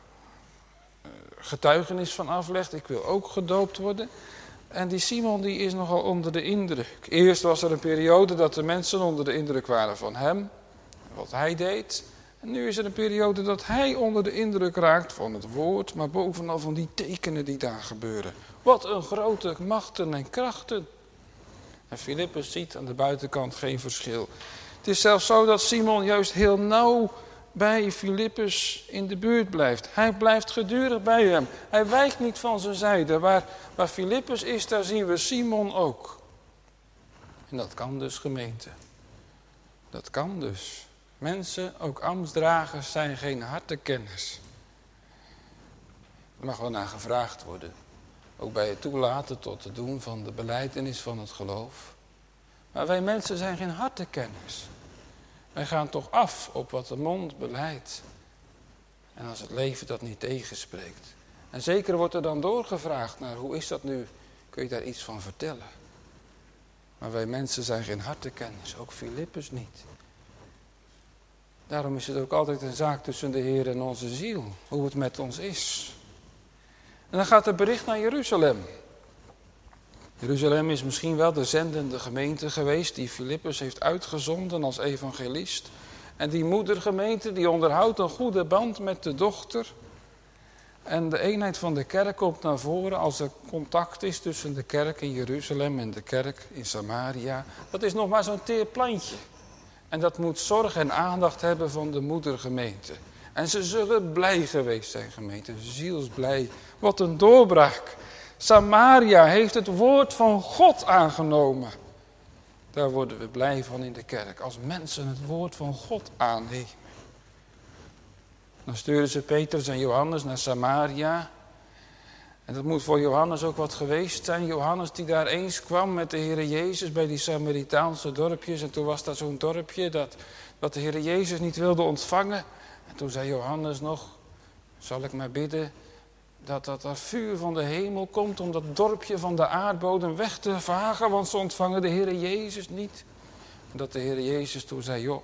Speaker 2: getuigenis van aflegt. Ik wil ook gedoopt worden. En die Simon die is nogal onder de indruk. Eerst was er een periode dat de mensen onder de indruk waren van hem. Wat hij deed. En nu is er een periode dat hij onder de indruk raakt van het woord, maar bovenal van die tekenen die daar gebeuren. Wat een grote machten en krachten. En Filippus ziet aan de buitenkant geen verschil. Het is zelfs zo dat Simon juist heel nauw bij Filippus in de buurt blijft. Hij blijft gedurig bij hem. Hij wijkt niet van zijn zijde. Waar, waar Filippus is, daar zien we Simon ook. En dat kan dus, gemeente. Dat kan dus. Mensen, ook ambtsdragers, zijn geen hartekenners. Er mag wel naar gevraagd worden. Ook bij het toelaten tot het doen van de belijdenis van het geloof. Maar wij mensen zijn geen hartekenners. Wij gaan toch af op wat de mond beleidt. En als het leven dat niet tegenspreekt. En zeker wordt er dan doorgevraagd naar hoe is dat nu? Kun je daar iets van vertellen? Maar wij mensen zijn geen hartekenners. Ook Filippus niet. Daarom is het ook altijd een zaak tussen de Heer en onze ziel. Hoe het met ons is. En dan gaat er bericht naar Jeruzalem. Jeruzalem is misschien wel de zendende gemeente geweest die Filippus heeft uitgezonden als evangelist. En die moedergemeente die onderhoudt een goede band met de dochter. En de eenheid van de kerk komt naar voren als er contact is tussen de kerk in Jeruzalem en de kerk in Samaria. Dat is nog maar zo'n teer plantje. En dat moet zorg en aandacht hebben van de moedergemeente. En ze zullen blij geweest zijn, gemeente, zielsblij. Wat een doorbraak. Samaria heeft het woord van God aangenomen. Daar worden we blij van in de kerk, als mensen het woord van God aannemen. Dan sturen ze Petrus en Johannes naar Samaria. En dat moet voor Johannes ook wat geweest zijn. Johannes die daar eens kwam met de Heere Jezus bij die Samaritaanse dorpjes. En toen was dat zo'n dorpje dat, dat de Heere Jezus niet wilde ontvangen. En toen zei Johannes nog, zal ik maar bidden dat dat er vuur van de hemel komt om dat dorpje van de aardbodem weg te vagen, want ze ontvangen de Heere Jezus niet. En dat de Heere Jezus toen zei, joh,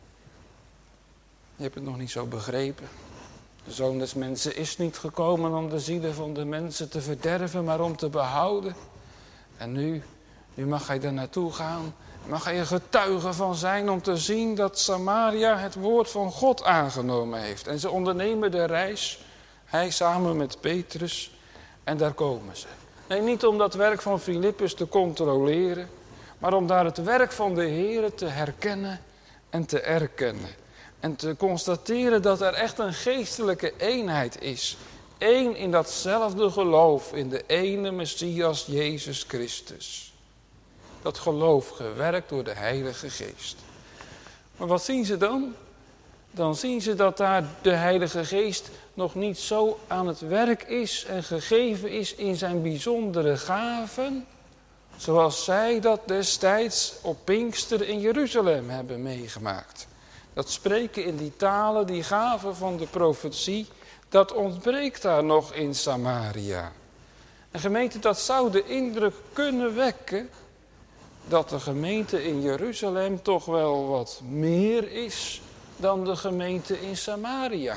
Speaker 2: je hebt het nog niet zo begrepen. De Zoon des Mensen is niet gekomen om de zielen van de mensen te verderven, maar om te behouden. En nu, nu mag hij daar naartoe gaan, mag hij er getuige van zijn om te zien dat Samaria het woord van God aangenomen heeft. En ze ondernemen de reis, hij samen met Petrus, en daar komen ze. Nee, niet om dat werk van Filippus te controleren, maar om daar het werk van de Heere te herkennen en te erkennen. En te constateren dat er echt een geestelijke eenheid is. Eén in datzelfde geloof, in de ene Messias Jezus Christus. Dat geloof gewerkt door de Heilige Geest. Maar wat zien ze dan? Dan zien ze dat daar de Heilige Geest nog niet zo aan het werk is en gegeven is in zijn bijzondere gaven, zoals zij dat destijds op Pinkster in Jeruzalem hebben meegemaakt. Dat spreken in die talen, die gaven van de profetie, dat ontbreekt daar nog in Samaria. En gemeente, dat zou de indruk kunnen wekken dat de gemeente in Jeruzalem toch wel wat meer is dan de gemeente in Samaria.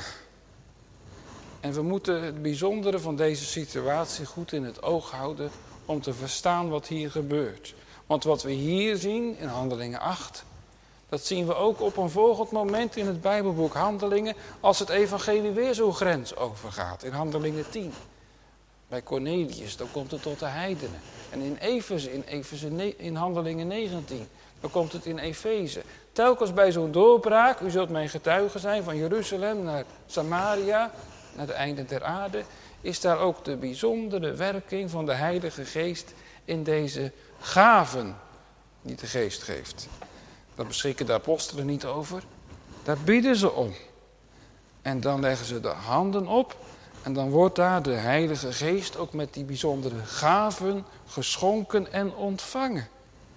Speaker 2: En we moeten het bijzondere van deze situatie goed in het oog houden om te verstaan wat hier gebeurt. Want wat we hier zien in Handelingen acht, dat zien we ook op een volgend moment in het Bijbelboek Handelingen, als het evangelie weer zo'n grens overgaat, in Handelingen tien. Bij Cornelius, dan komt het tot de heidenen. En in Efeze, in, Efeze, in Handelingen negentien, dan komt het in Efeze. Telkens bij zo'n doorbraak, u zult mijn getuige zijn, van Jeruzalem naar Samaria, naar de einden der aarde, is daar ook de bijzondere werking van de Heilige Geest in deze gaven die de Geest geeft. Daar beschikken de apostelen niet over. Daar bidden ze om. En dan leggen ze de handen op. En dan wordt daar de Heilige Geest ook met die bijzondere gaven geschonken en ontvangen.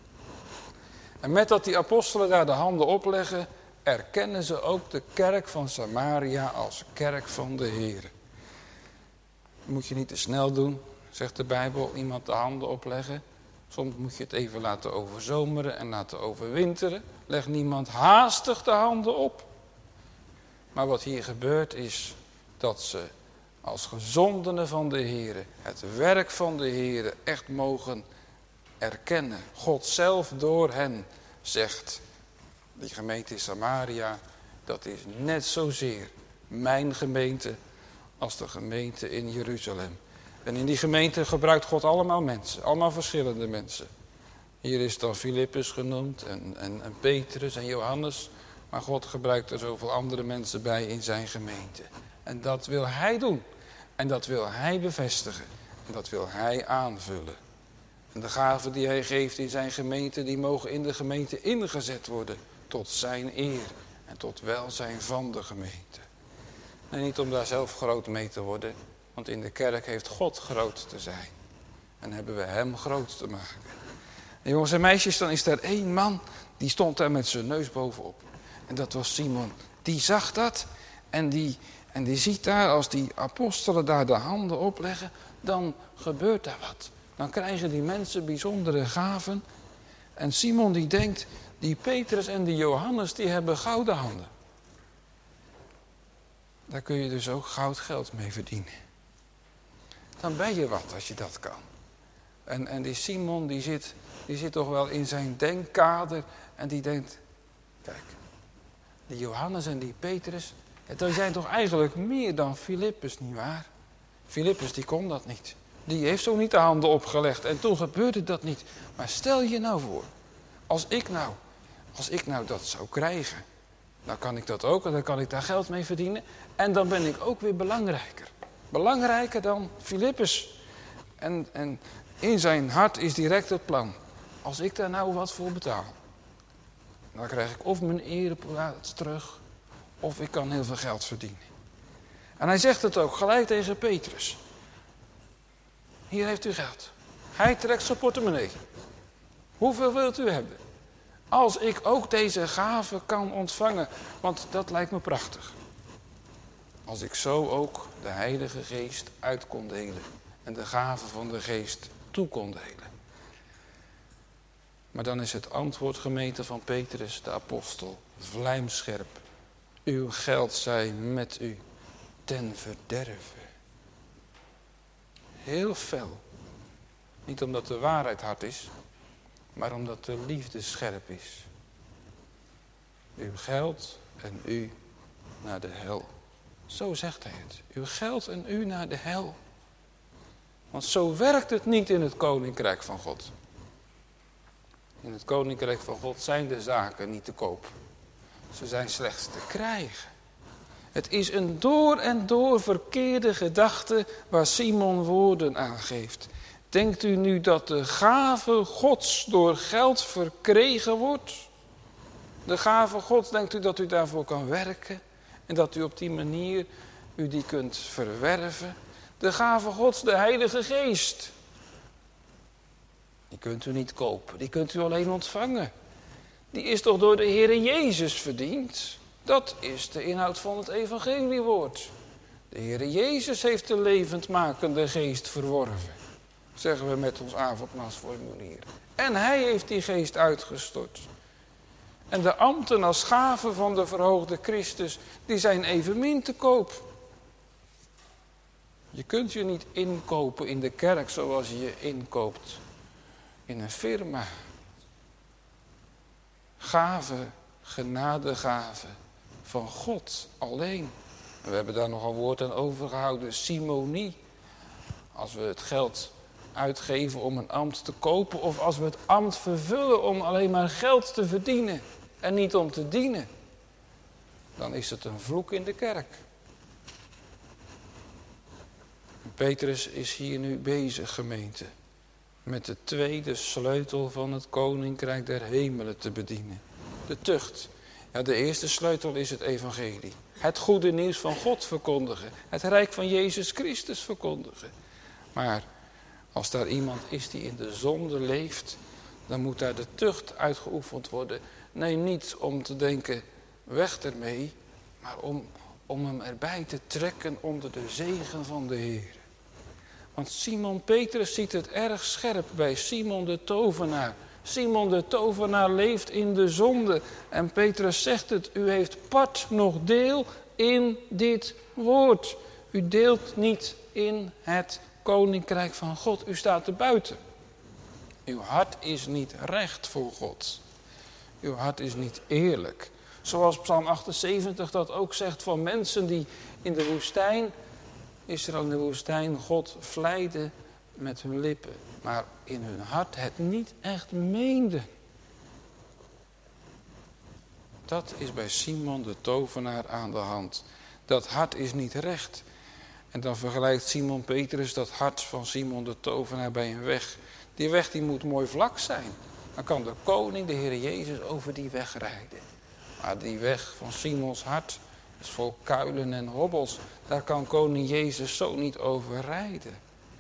Speaker 2: En met dat die apostelen daar de handen opleggen, erkennen ze ook de kerk van Samaria als kerk van de Heer. Dat moet je niet te snel doen, zegt de Bijbel, iemand de handen opleggen. Soms moet je het even laten overzomeren en laten overwinteren. Leg niemand haastig de handen op. Maar wat hier gebeurt is dat ze als gezondenen van de Heere het werk van de Heere echt mogen erkennen. God zelf door hen zegt, die gemeente in Samaria, dat is net zozeer mijn gemeente als de gemeente in Jeruzalem. En in die gemeente gebruikt God allemaal mensen, allemaal verschillende mensen. Hier is dan Filippus genoemd en, en, en Petrus en Johannes. Maar God gebruikt er zoveel andere mensen bij in zijn gemeente. En dat wil hij doen. En dat wil hij bevestigen. En dat wil hij aanvullen. En de gaven die hij geeft in zijn gemeente, die mogen in de gemeente ingezet worden. Tot zijn eer en tot welzijn van de gemeente. En niet om daar zelf groot mee te worden. Want in de kerk heeft God groot te zijn. En hebben we hem groot te maken. En jongens en meisjes, dan is er één man, die stond daar met zijn neus bovenop. En dat was Simon. Die zag dat en die, en die ziet daar, als die apostelen daar de handen opleggen, dan gebeurt daar wat. Dan krijgen die mensen bijzondere gaven. En Simon die denkt, die Petrus en die Johannes, die hebben gouden handen. Daar kun je dus ook goud geld mee verdienen. Dan ben je wat als je dat kan. En, en die Simon die zit, die zit toch wel in zijn denkkader. En die denkt, kijk, die Johannes en die Petrus, die zijn toch eigenlijk meer dan Filippus, nietwaar? Filippus die kon dat niet. Die heeft zo niet de handen opgelegd en toen gebeurde dat niet. Maar stel je nou voor, als ik nou, als ik nou dat zou krijgen, dan kan ik dat ook en dan kan ik daar geld mee verdienen. En dan ben ik ook weer belangrijker. Belangrijker dan Filippus. En, en in zijn hart is direct het plan. Als ik daar nou wat voor betaal, dan krijg ik of mijn ereplaats terug, of ik kan heel veel geld verdienen. En hij zegt het ook gelijk tegen Petrus. Hier heeft u geld. Hij trekt zijn portemonnee. Hoeveel wilt u hebben? Als ik ook deze gave kan ontvangen, want dat lijkt me prachtig. Als ik zo ook de Heilige Geest uit kon delen en de gave van de Geest toe kon delen. Maar dan is het antwoord, gemeente, van Petrus de apostel, vlijmscherp. Uw geld zij met u ten verderve. Heel fel. Niet omdat de waarheid hard is, maar omdat de liefde scherp is. Uw geld en u naar de hel. Zo zegt hij het. Uw geld en u naar de hel. Want zo werkt het niet in het koninkrijk van God. In het koninkrijk van God zijn de zaken niet te koop. Ze zijn slechts te krijgen. Het is een door en door verkeerde gedachte waar Simon woorden aan geeft. Denkt u nu dat de gave Gods door geld verkregen wordt? De gave Gods, denkt u dat u daarvoor kan werken? En dat u op die manier u die kunt verwerven? De gave Gods, de Heilige Geest. Die kunt u niet kopen, die kunt u alleen ontvangen. Die is toch door de Heere Jezus verdiend? Dat is de inhoud van het evangeliewoord. De Heere Jezus heeft de levendmakende geest verworven. Zeggen we met ons avondmaalsformulier. En hij heeft die geest uitgestort. En de ambten als gave van de verhoogde Christus, die zijn evenmin te koop. Je kunt je niet inkopen in de kerk zoals je je inkoopt in een firma. Gave, genadegave van God alleen. En we hebben daar nog een woord aan overgehouden, simonie. Als we het geld uitgeven om een ambt te kopen, of als we het ambt vervullen om alleen maar geld te verdienen en niet om te dienen, dan is het een vloek in de kerk. Petrus is hier nu bezig, gemeente, met de tweede sleutel van het koninkrijk der hemelen te bedienen. De tucht. Ja, de eerste sleutel is het evangelie. Het goede nieuws van God verkondigen. Het rijk van Jezus Christus verkondigen. Maar als daar iemand is die in de zonde leeft, dan moet daar de tucht uitgeoefend worden. Nee, niet om te denken, weg ermee, maar om, om hem erbij te trekken onder de zegen van de Heer. Want Simon Petrus ziet het erg scherp bij Simon de tovenaar. Simon de tovenaar leeft in de zonde. En Petrus zegt het, u heeft part nog deel in dit woord. U deelt niet in het koninkrijk van God. U staat er buiten. Uw hart is niet recht voor God. Uw hart is niet eerlijk. Zoals Psalm achtenzeventig dat ook zegt van mensen die in de woestijn, Israël in de woestijn, God vleiden met hun lippen. Maar in hun hart het niet echt meenden. Dat is bij Simon de tovenaar aan de hand. Dat hart is niet recht. En dan vergelijkt Simon Petrus dat hart van Simon de tovenaar bij een weg. Die weg die moet mooi vlak zijn. Dan kan de koning, de Heer Jezus, over die weg rijden. Maar die weg van Simons hart is vol kuilen en hobbels. Daar kan koning Jezus zo niet over rijden.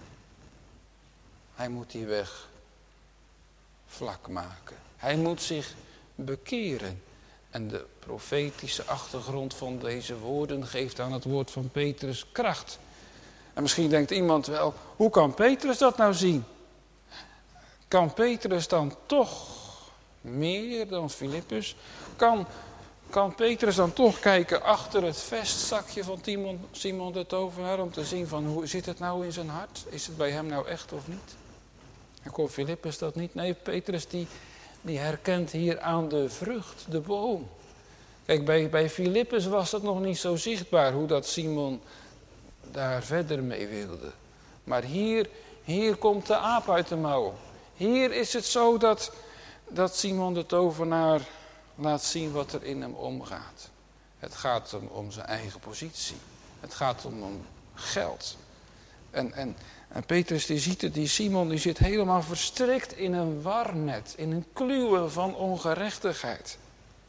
Speaker 2: Hij moet die weg vlak maken. Hij moet zich bekeren. En de profetische achtergrond van deze woorden geeft aan het woord van Petrus kracht. En misschien denkt iemand wel, hoe kan Petrus dat nou zien? Kan Petrus dan toch meer dan Filippus? Kan, kan Petrus dan toch kijken achter het vestzakje van Simon, Simon de tovenaar om te zien van hoe zit het nou in zijn hart? Is het bij hem nou echt of niet? En kon Filippus dat niet? Nee, Petrus die, die herkent hier aan de vrucht, de boom. Kijk, bij, bij Filippus was het nog niet zo zichtbaar hoe dat Simon daar verder mee wilde. Maar hier, hier komt de aap uit de mouw. Hier is het zo dat, dat Simon de tovenaar laat zien wat er in hem omgaat. Het gaat hem om zijn eigen positie. Het gaat hem om geld. En, en, en Petrus die ziet het, die Simon die zit helemaal verstrikt in een warnet. In een kluwen van ongerechtigheid.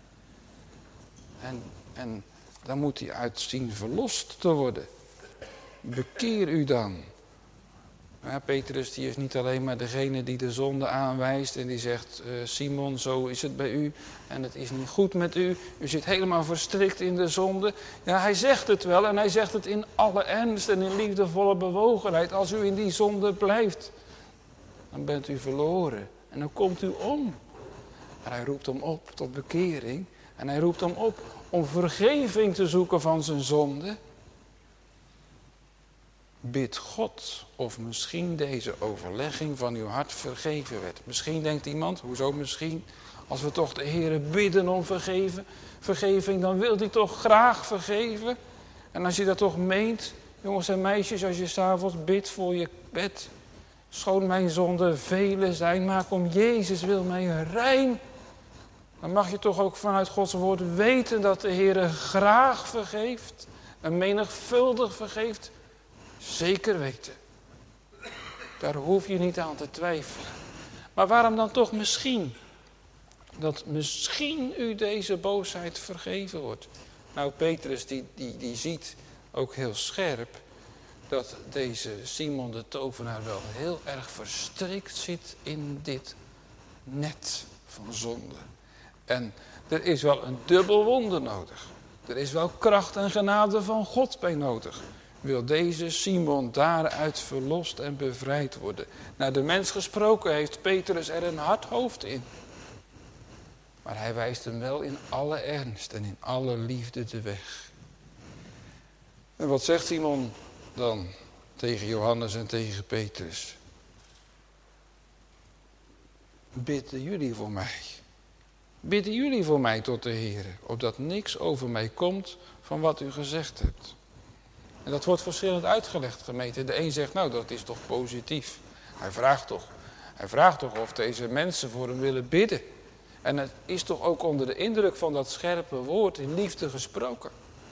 Speaker 2: En, en dan moet hij uit zien verlost te worden. Bekeer u dan. Ja, Petrus die is niet alleen maar degene die de zonde aanwijst en die zegt, uh, Simon, zo is het bij u en het is niet goed met u. U zit helemaal verstrikt in de zonde. Ja, hij zegt het wel en hij zegt het in alle ernst en in liefdevolle bewogenheid. Als u in die zonde blijft, dan bent u verloren en dan komt u om. Maar hij roept hem op tot bekering en hij roept hem op om vergeving te zoeken van zijn zonde. Bid God of misschien deze overlegging van uw hart vergeven werd. Misschien denkt iemand, hoezo misschien? Als we toch de Heere bidden om vergeven, vergeving, dan wil hij toch graag vergeven. En als je dat toch meent, jongens en meisjes, als je s'avonds bidt voor je bed. Schoon mijn zonden vele zijn, maak om Jezus wil mij rein. Dan mag je toch ook vanuit Gods woord weten dat de Heere graag vergeeft. En menigvuldig vergeeft. Zeker weten. Daar hoef je niet aan te twijfelen. Maar waarom dan toch misschien? Dat misschien u deze boosheid vergeven wordt. Nou, Petrus die, die, die ziet ook heel scherp dat deze Simon de tovenaar wel heel erg verstrikt zit in dit net van zonde. En er is wel een dubbel wonder nodig. Er is wel kracht en genade van God bij nodig. Wil deze Simon daaruit verlost en bevrijd worden. Naar de mens gesproken heeft Petrus er een hard hoofd in. Maar hij wijst hem wel in alle ernst en in alle liefde de weg. En wat zegt Simon dan tegen Johannes en tegen Petrus? Bidden jullie voor mij. Bidden jullie voor mij tot de Heer, opdat niks over mij komt van wat u gezegd hebt. En dat wordt verschillend uitgelegd, gemeente. De een zegt, nou dat is toch positief. Hij vraagt toch, hij vraagt toch of deze mensen voor hem willen bidden. En het is toch ook onder de indruk van dat scherpe woord in liefde gesproken.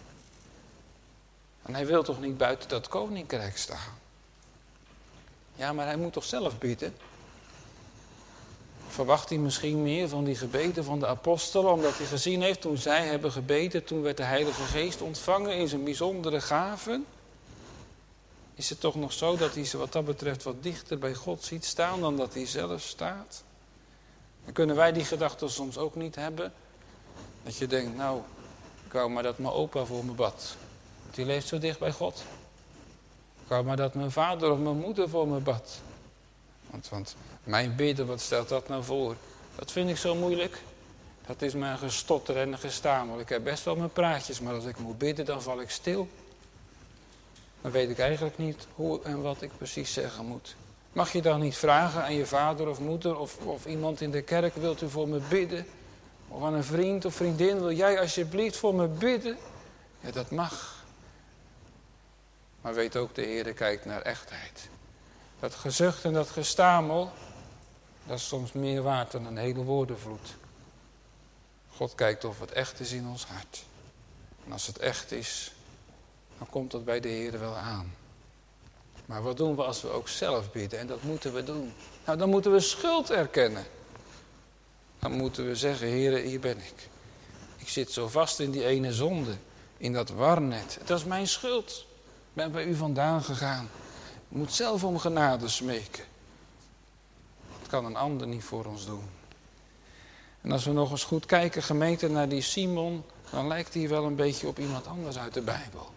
Speaker 2: En hij wil toch niet buiten dat koninkrijk staan. Ja, maar hij moet toch zelf bidden? Verwacht hij misschien meer van die gebeden van de apostelen, omdat hij gezien heeft toen zij hebben gebeden, toen werd de Heilige Geest ontvangen in zijn bijzondere gaven? Is het toch nog zo dat hij ze wat dat betreft wat dichter bij God ziet staan dan dat hij zelf staat? Dan kunnen wij die gedachten soms ook niet hebben. Dat je denkt, nou, ik wou maar dat mijn opa voor me bad. Want die leeft zo dicht bij God. Ik wou maar dat mijn vader of mijn moeder voor me bad. Want, want mijn bidden, wat stelt dat nou voor? Dat vind ik zo moeilijk. Dat is mijn gestotter en gestamel. Ik heb best wel mijn praatjes, maar als ik moet bidden, dan val ik stil. Dan weet ik eigenlijk niet hoe en wat ik precies zeggen moet. Mag je dan niet vragen aan je vader of moeder of, of iemand in de kerk, wilt u voor me bidden? Of aan een vriend of vriendin, wil jij alsjeblieft voor me bidden? Ja, dat mag. Maar weet ook, de Heer kijkt naar echtheid. Dat gezucht en dat gestamel, dat is soms meer waard dan een hele woordenvloed. God kijkt of het echt is in ons hart. En als het echt is, dan komt dat bij de Heer wel aan. Maar wat doen we als we ook zelf bidden? En dat moeten we doen. Nou, dan moeten we schuld erkennen. Dan moeten we zeggen, Heer, hier ben ik. Ik zit zo vast in die ene zonde, in dat warnet. Dat is mijn schuld. Ik ben bij u vandaan gegaan. Ik moet zelf om genade smeken. Dat kan een ander niet voor ons doen. En als we nog eens goed kijken, gemeente, naar die Simon, dan lijkt hij wel een beetje op iemand anders uit de Bijbel.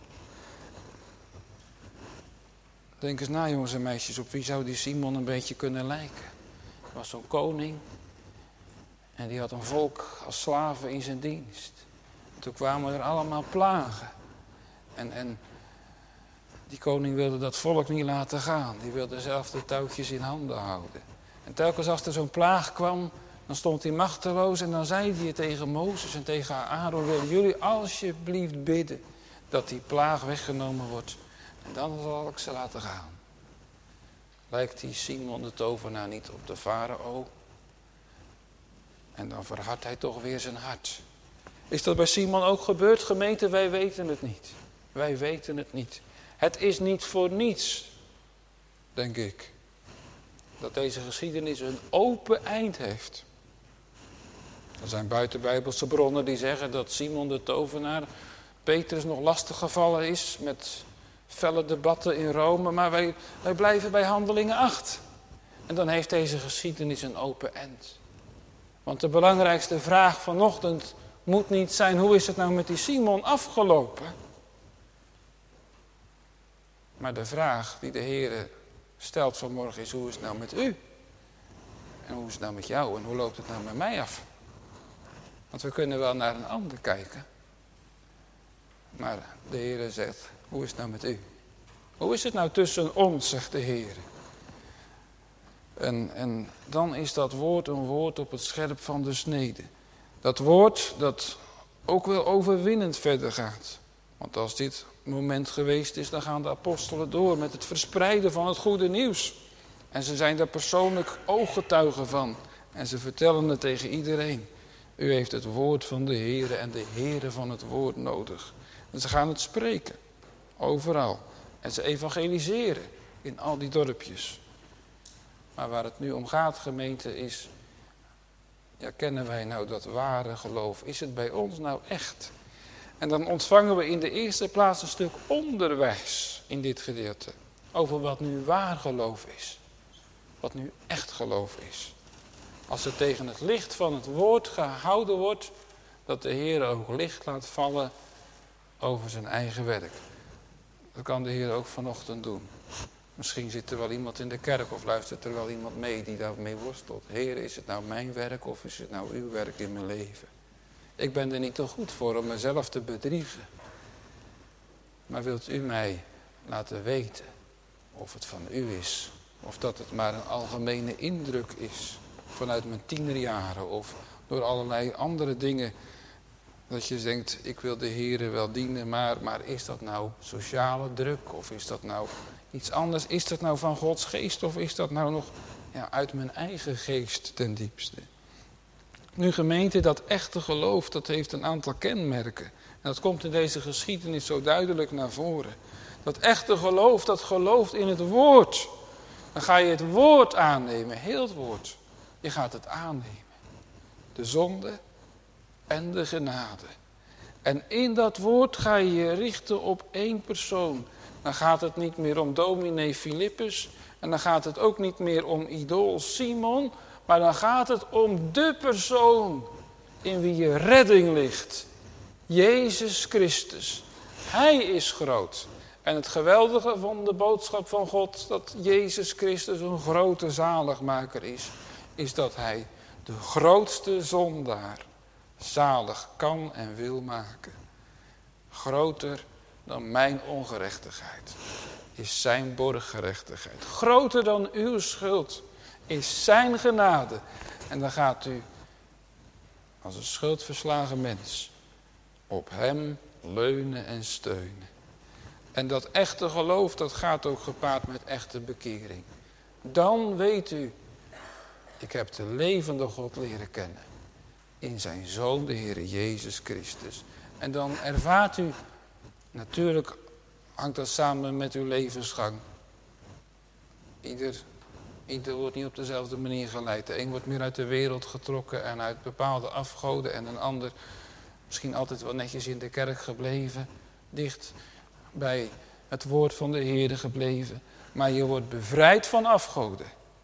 Speaker 2: Denk eens na, jongens en meisjes, op wie zou die Simon een beetje kunnen lijken? Er was zo'n koning en die had een volk als slaven in zijn dienst. En toen kwamen er allemaal plagen. En, en die koning wilde dat volk niet laten gaan. Die wilde zelf de touwtjes in handen houden. En telkens als er zo'n plaag kwam, dan stond hij machteloos en dan zei hij tegen Mozes en tegen Aaron, willen jullie alsjeblieft bidden dat die plaag weggenomen wordt. En dan zal ik ze laten gaan. Lijkt die Simon de tovenaar niet op de farao? En dan verhardt hij toch weer zijn hart. Is dat bij Simon ook gebeurd, gemeente? Wij weten het niet. Wij weten het niet. Het is niet voor niets, denk ik, dat deze geschiedenis een open eind heeft. Er zijn buitenbijbelse bronnen die zeggen dat Simon de tovenaar Petrus nog lastiggevallen is met felle debatten in Rome, maar wij, wij blijven bij Handelingen acht. En dan heeft deze geschiedenis een open eind. Want de belangrijkste vraag vanochtend moet niet zijn, hoe is het nou met die Simon afgelopen? Maar de vraag die de Heer stelt vanmorgen is, hoe is het nou met u? En hoe is het nou met jou? En hoe loopt het nou met mij af? Want we kunnen wel naar een ander kijken. Maar de Heer zegt, hoe is het nou met u? Hoe is het nou tussen ons, zegt de Heer? En, en dan is dat woord een woord op het scherp van de snede. Dat woord dat ook wel overwinnend verder gaat. Want als dit moment geweest is, dan gaan de apostelen door met het verspreiden van het goede nieuws. En ze zijn daar persoonlijk ooggetuigen van. En ze vertellen het tegen iedereen. U heeft het woord van de Heere en de Heere van het woord nodig. En ze gaan het spreken. Overal. En ze evangeliseren in al die dorpjes. Maar waar het nu om gaat, gemeente, is, ja, kennen wij nou dat ware geloof? Is het bij ons nou echt? En dan ontvangen we in de eerste plaats een stuk onderwijs in dit gedeelte. Over wat nu waar geloof is. Wat nu echt geloof is. Als het tegen het licht van het woord gehouden wordt, dat de Heer ook licht laat vallen over zijn eigen werk. Dat kan de Heer ook vanochtend doen. Misschien zit er wel iemand in de kerk of luistert er wel iemand mee die daarmee worstelt. Heer, is het nou mijn werk of is het nou uw werk in mijn leven? Ik ben er niet te goed voor om mezelf te bedriegen. Maar wilt u mij laten weten of het van u is? Of dat het maar een algemene indruk is vanuit mijn tienerjaren of door allerlei andere dingen. Dat je denkt, ik wil de Heere wel dienen, maar, maar is dat nou sociale druk of is dat nou iets anders? Is dat nou van Gods geest of is dat nou nog ja, uit mijn eigen geest ten diepste? Nu gemeente, dat echte geloof, dat heeft een aantal kenmerken. En dat komt in deze geschiedenis zo duidelijk naar voren. Dat echte geloof, dat gelooft in het woord. Dan ga je het woord aannemen, heel het woord. Je gaat het aannemen. De zonde en de genade. En in dat woord ga je je richten op één persoon. Dan gaat het niet meer om dominee Filippus. En dan gaat het ook niet meer om idool Simon. Maar dan gaat het om de persoon in wie je redding ligt. Jezus Christus. Hij is groot. En het geweldige van de boodschap van God, dat Jezus Christus een grote zaligmaker is, is dat hij de grootste zondaar zalig kan en wil maken. Groter dan mijn ongerechtigheid is zijn borggerechtigheid. Groter dan uw schuld is zijn genade. En dan gaat u als een schuldverslagen mens, op hem leunen en steunen. En dat echte geloof, dat gaat ook gepaard met echte bekering. Dan weet u, ik heb de levende God leren kennen. In zijn Zoon, de Heer Jezus Christus. En dan ervaart u, natuurlijk hangt dat samen met uw levensgang. Ieder, ieder wordt niet op dezelfde manier geleid. De een wordt meer uit de wereld getrokken en uit bepaalde afgoden. En een ander misschien altijd wel netjes in de kerk gebleven. Dicht bij het woord van de Heer gebleven. Maar je wordt bevrijd van afgoden.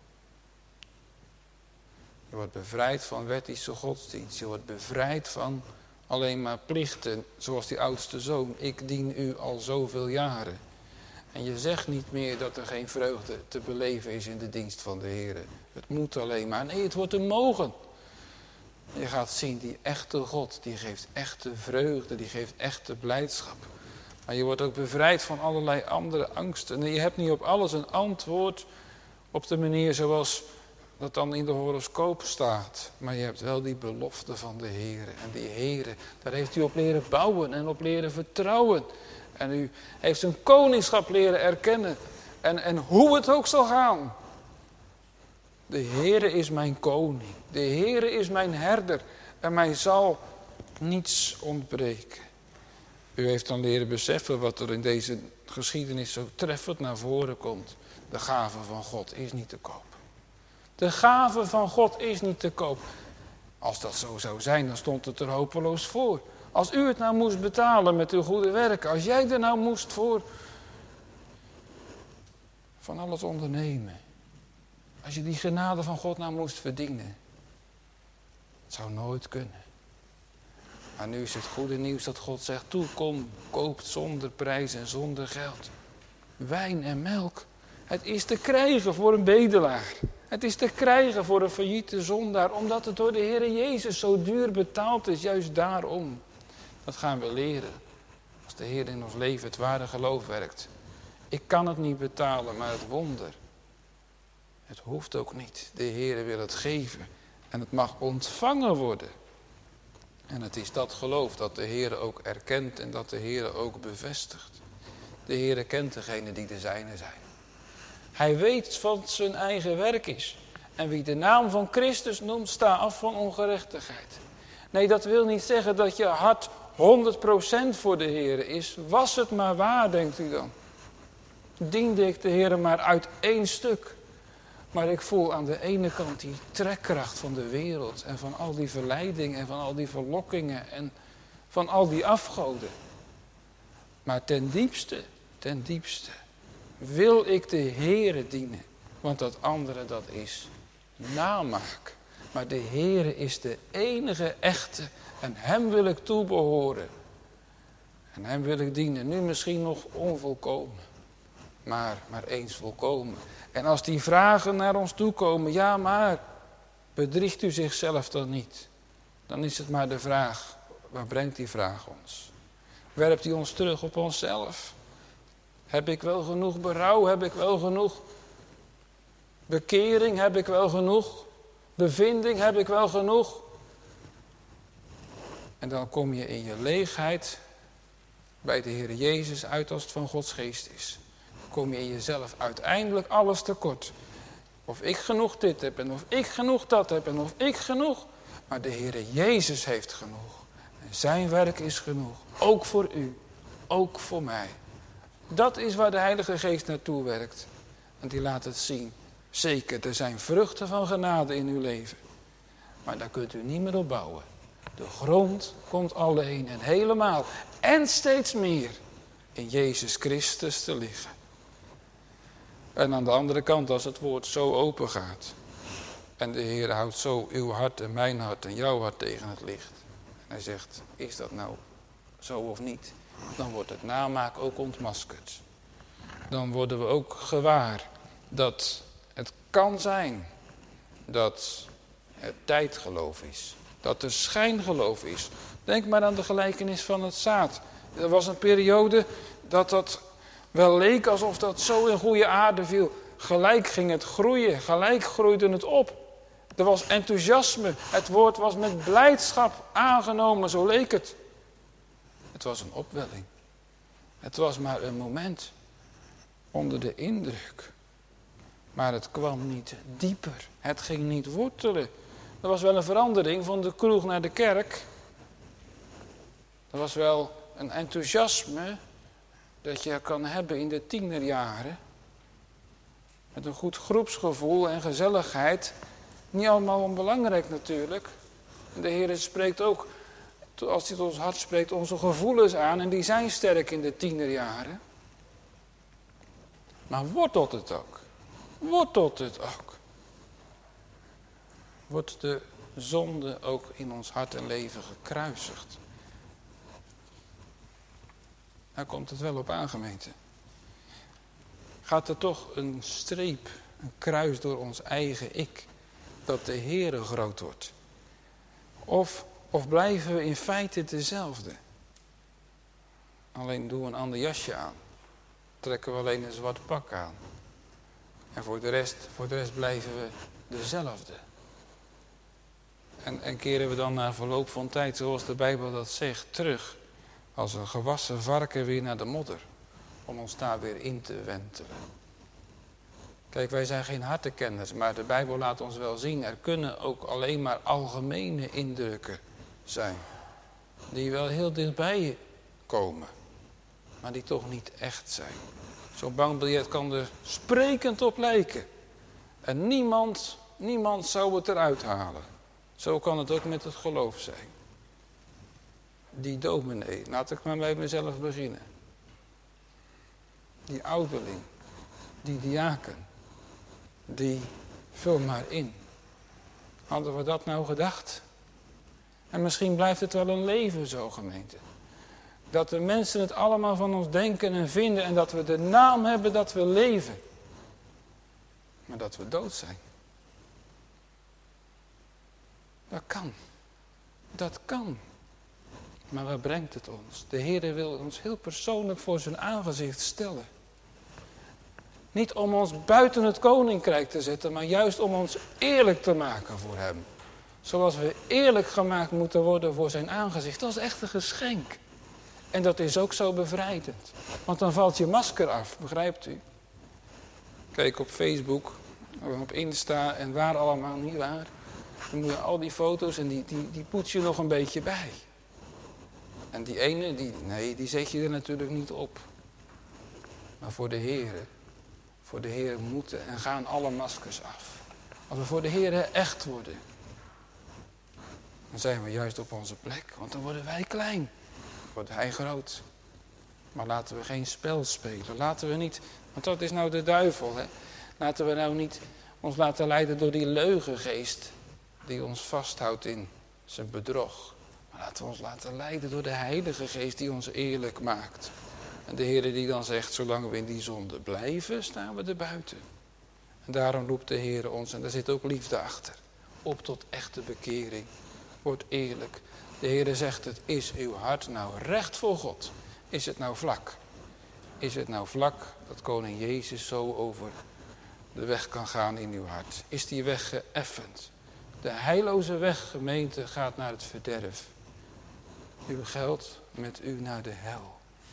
Speaker 2: Je wordt bevrijd van wettische godsdienst. Je wordt bevrijd van alleen maar plichten. Zoals die oudste zoon. Ik dien u al zoveel jaren. En je zegt niet meer dat er geen vreugde te beleven is in de dienst van de Heer. Het moet alleen maar. Nee, het wordt een mogen. Je gaat zien, die echte God, die geeft echte vreugde. Die geeft echte blijdschap. Maar je wordt ook bevrijd van allerlei andere angsten. En je hebt niet op alles een antwoord op de manier zoals dat dan in de horoscoop staat. Maar je hebt wel die belofte van de Heer. En die Heer, daar heeft u op leren bouwen en op leren vertrouwen. En u heeft zijn koningschap leren erkennen. En, en hoe het ook zal gaan. De Heere is mijn koning. De Heere is mijn herder. En mij zal niets ontbreken. U heeft dan leren beseffen wat er in deze geschiedenis zo treffend naar voren komt. De gave van God is niet te koop. De gave van God is niet te koop. Als dat zo zou zijn, dan stond het er hopeloos voor. Als u het nou moest betalen met uw goede werken. Als jij er nou moest voor van alles ondernemen. Als je die genade van God nou moest verdienen. Het zou nooit kunnen. Maar nu is het goede nieuws dat God zegt, toe kom, koopt zonder prijs en zonder geld. Wijn en melk. Het is te krijgen voor een bedelaar. Het is te krijgen voor een failliete zondaar. Omdat het door de Heer Jezus zo duur betaald is. Juist daarom. Dat gaan we leren. Als de Heer in ons leven het ware geloof werkt. Ik kan het niet betalen, maar het wonder. Het hoeft ook niet. De Heer wil het geven. En het mag ontvangen worden. En het is dat geloof dat de Heer ook erkent en dat de Heer ook bevestigt. De Heer kent degene die de zijne zijn. Hij weet wat zijn eigen werk is. En wie de naam van Christus noemt, sta af van ongerechtigheid. Nee, dat wil niet zeggen dat je hart honderd procent voor de Heer is. Was het maar waar, denkt u dan. Diende ik de Heer maar uit één stuk. Maar ik voel aan de ene kant die trekkracht van de wereld. En van al die verleidingen en van al die verlokkingen. En van al die afgoden. Maar ten diepste, ten diepste. Wil ik de Heere dienen. Want dat andere, dat is namaak. Maar de Heere is de enige echte. En hem wil ik toebehoren. En hem wil ik dienen. Nu misschien nog onvolkomen. Maar, maar eens volkomen. En als die vragen naar ons toe komen. Ja, maar bedriegt u zichzelf dan niet? Dan is het maar de vraag. Waar brengt die vraag ons? Werpt hij ons terug op onszelf? Heb ik wel genoeg berouw? Heb ik wel genoeg bekering? Heb ik wel genoeg bevinding? Heb ik wel genoeg? En dan kom je in je leegheid bij de Heer Jezus uit als het van Gods geest is. Dan kom je in jezelf uiteindelijk alles tekort. Of ik genoeg dit heb en of ik genoeg dat heb en of ik genoeg. Maar de Heer Jezus heeft genoeg. En zijn werk is genoeg. Ook voor u. Ook voor mij. Dat is waar de Heilige Geest naartoe werkt. En die laat het zien. Zeker, er zijn vruchten van genade in uw leven. Maar daar kunt u niet meer op bouwen. De grond komt alleen en helemaal en steeds meer in Jezus Christus te liggen. En aan de andere kant, als het woord zo open gaat. En de Heer houdt zo uw hart en mijn hart en jouw hart tegen het licht. En hij zegt, is dat nou zo of niet? Dan wordt het namaak ook ontmaskerd. Dan worden we ook gewaar dat het kan zijn dat het tijdgeloof is. Dat er schijngeloof is. Denk maar aan de gelijkenis van het zaad. Er was een periode dat dat wel leek alsof dat zo in goede aarde viel. Gelijk ging het groeien, gelijk groeide het op. Er was enthousiasme. Het woord was met blijdschap aangenomen, zo leek het. Het was een opwelling. Het was maar een moment onder de indruk. Maar het kwam niet dieper. Het ging niet wortelen. Er was wel een verandering van de kroeg naar de kerk. Er was wel een enthousiasme dat je kan hebben in de tienerjaren. Met een goed groepsgevoel en gezelligheid. Niet allemaal onbelangrijk natuurlijk. En de Heer spreekt ook, als hij tot ons hart spreekt, onze gevoelens aan. En die zijn sterk in de tienerjaren. Maar wortelt het ook? Wortelt het ook? Wordt de zonde ook in ons hart en leven gekruisigd? Daar komt het wel op aan, gemeente. Gaat er toch een streep, een kruis door ons eigen ik, dat de Heere groot wordt? Of, of blijven we in feite dezelfde? Alleen doen we een ander jasje aan. Trekken we alleen een zwart pak aan. En voor de rest, voor de rest blijven we dezelfde. En, en keren we dan na verloop van tijd, zoals de Bijbel dat zegt, terug. Als een gewassen varken weer naar de modder. Om ons daar weer in te wentelen. Kijk, wij zijn geen hartekenners, maar de Bijbel laat ons wel zien. Er kunnen ook alleen maar algemene indrukken zijn. Die wel heel dichtbij je komen. Maar die toch niet echt zijn. Zo'n bankbiljet kan er sprekend op lijken. En niemand, niemand zou het eruit halen. Zo kan het ook met het geloof zijn. Die dominee, laat ik maar bij mezelf beginnen. Die ouderling, die diaken, die vul maar in. Hadden we dat nou gedacht? En misschien blijft het wel een leven zo, gemeente. Dat de mensen het allemaal van ons denken en vinden en dat we de naam hebben dat we leven. Maar dat we dood zijn. Dat kan. Dat kan. Maar waar brengt het ons? De Heer wil ons heel persoonlijk voor zijn aangezicht stellen. Niet om ons buiten het koninkrijk te zetten, maar juist om ons eerlijk te maken voor hem. Zoals we eerlijk gemaakt moeten worden voor zijn aangezicht. Dat is echt een geschenk. En dat is ook zo bevrijdend. Want dan valt je masker af, begrijpt u? Kijk op Facebook, op Insta en waar allemaal niet waar. Dan moet je al die foto's en die, die, die poets je nog een beetje bij. En die ene, die, nee, die zet je er natuurlijk niet op. Maar voor de Heer, voor de Heer moeten en gaan alle maskers af. Als we voor de Heer echt worden, dan zijn we juist op onze plek. Want dan worden wij klein, wordt hij groot. Maar laten we geen spel spelen. Laten we niet, want dat is nou de duivel. Hè? Laten we nou niet ons laten leiden door die leugengeest die ons vasthoudt in zijn bedrog. Maar laten we ons laten leiden door de Heilige Geest die ons eerlijk maakt. En de Heer die dan zegt, zolang we in die zonde blijven, staan we er buiten. En daarom roept de Heer ons, en daar zit ook liefde achter, op tot echte bekering. Word eerlijk. De Heer zegt, het is uw hart nou recht voor God? Is het nou vlak? Is het nou vlak dat koning Jezus zo over de weg kan gaan in uw hart? Is die weg geëffend? De heilloze weg, gemeente, gaat naar het verderf. Uw geld met u naar de hel.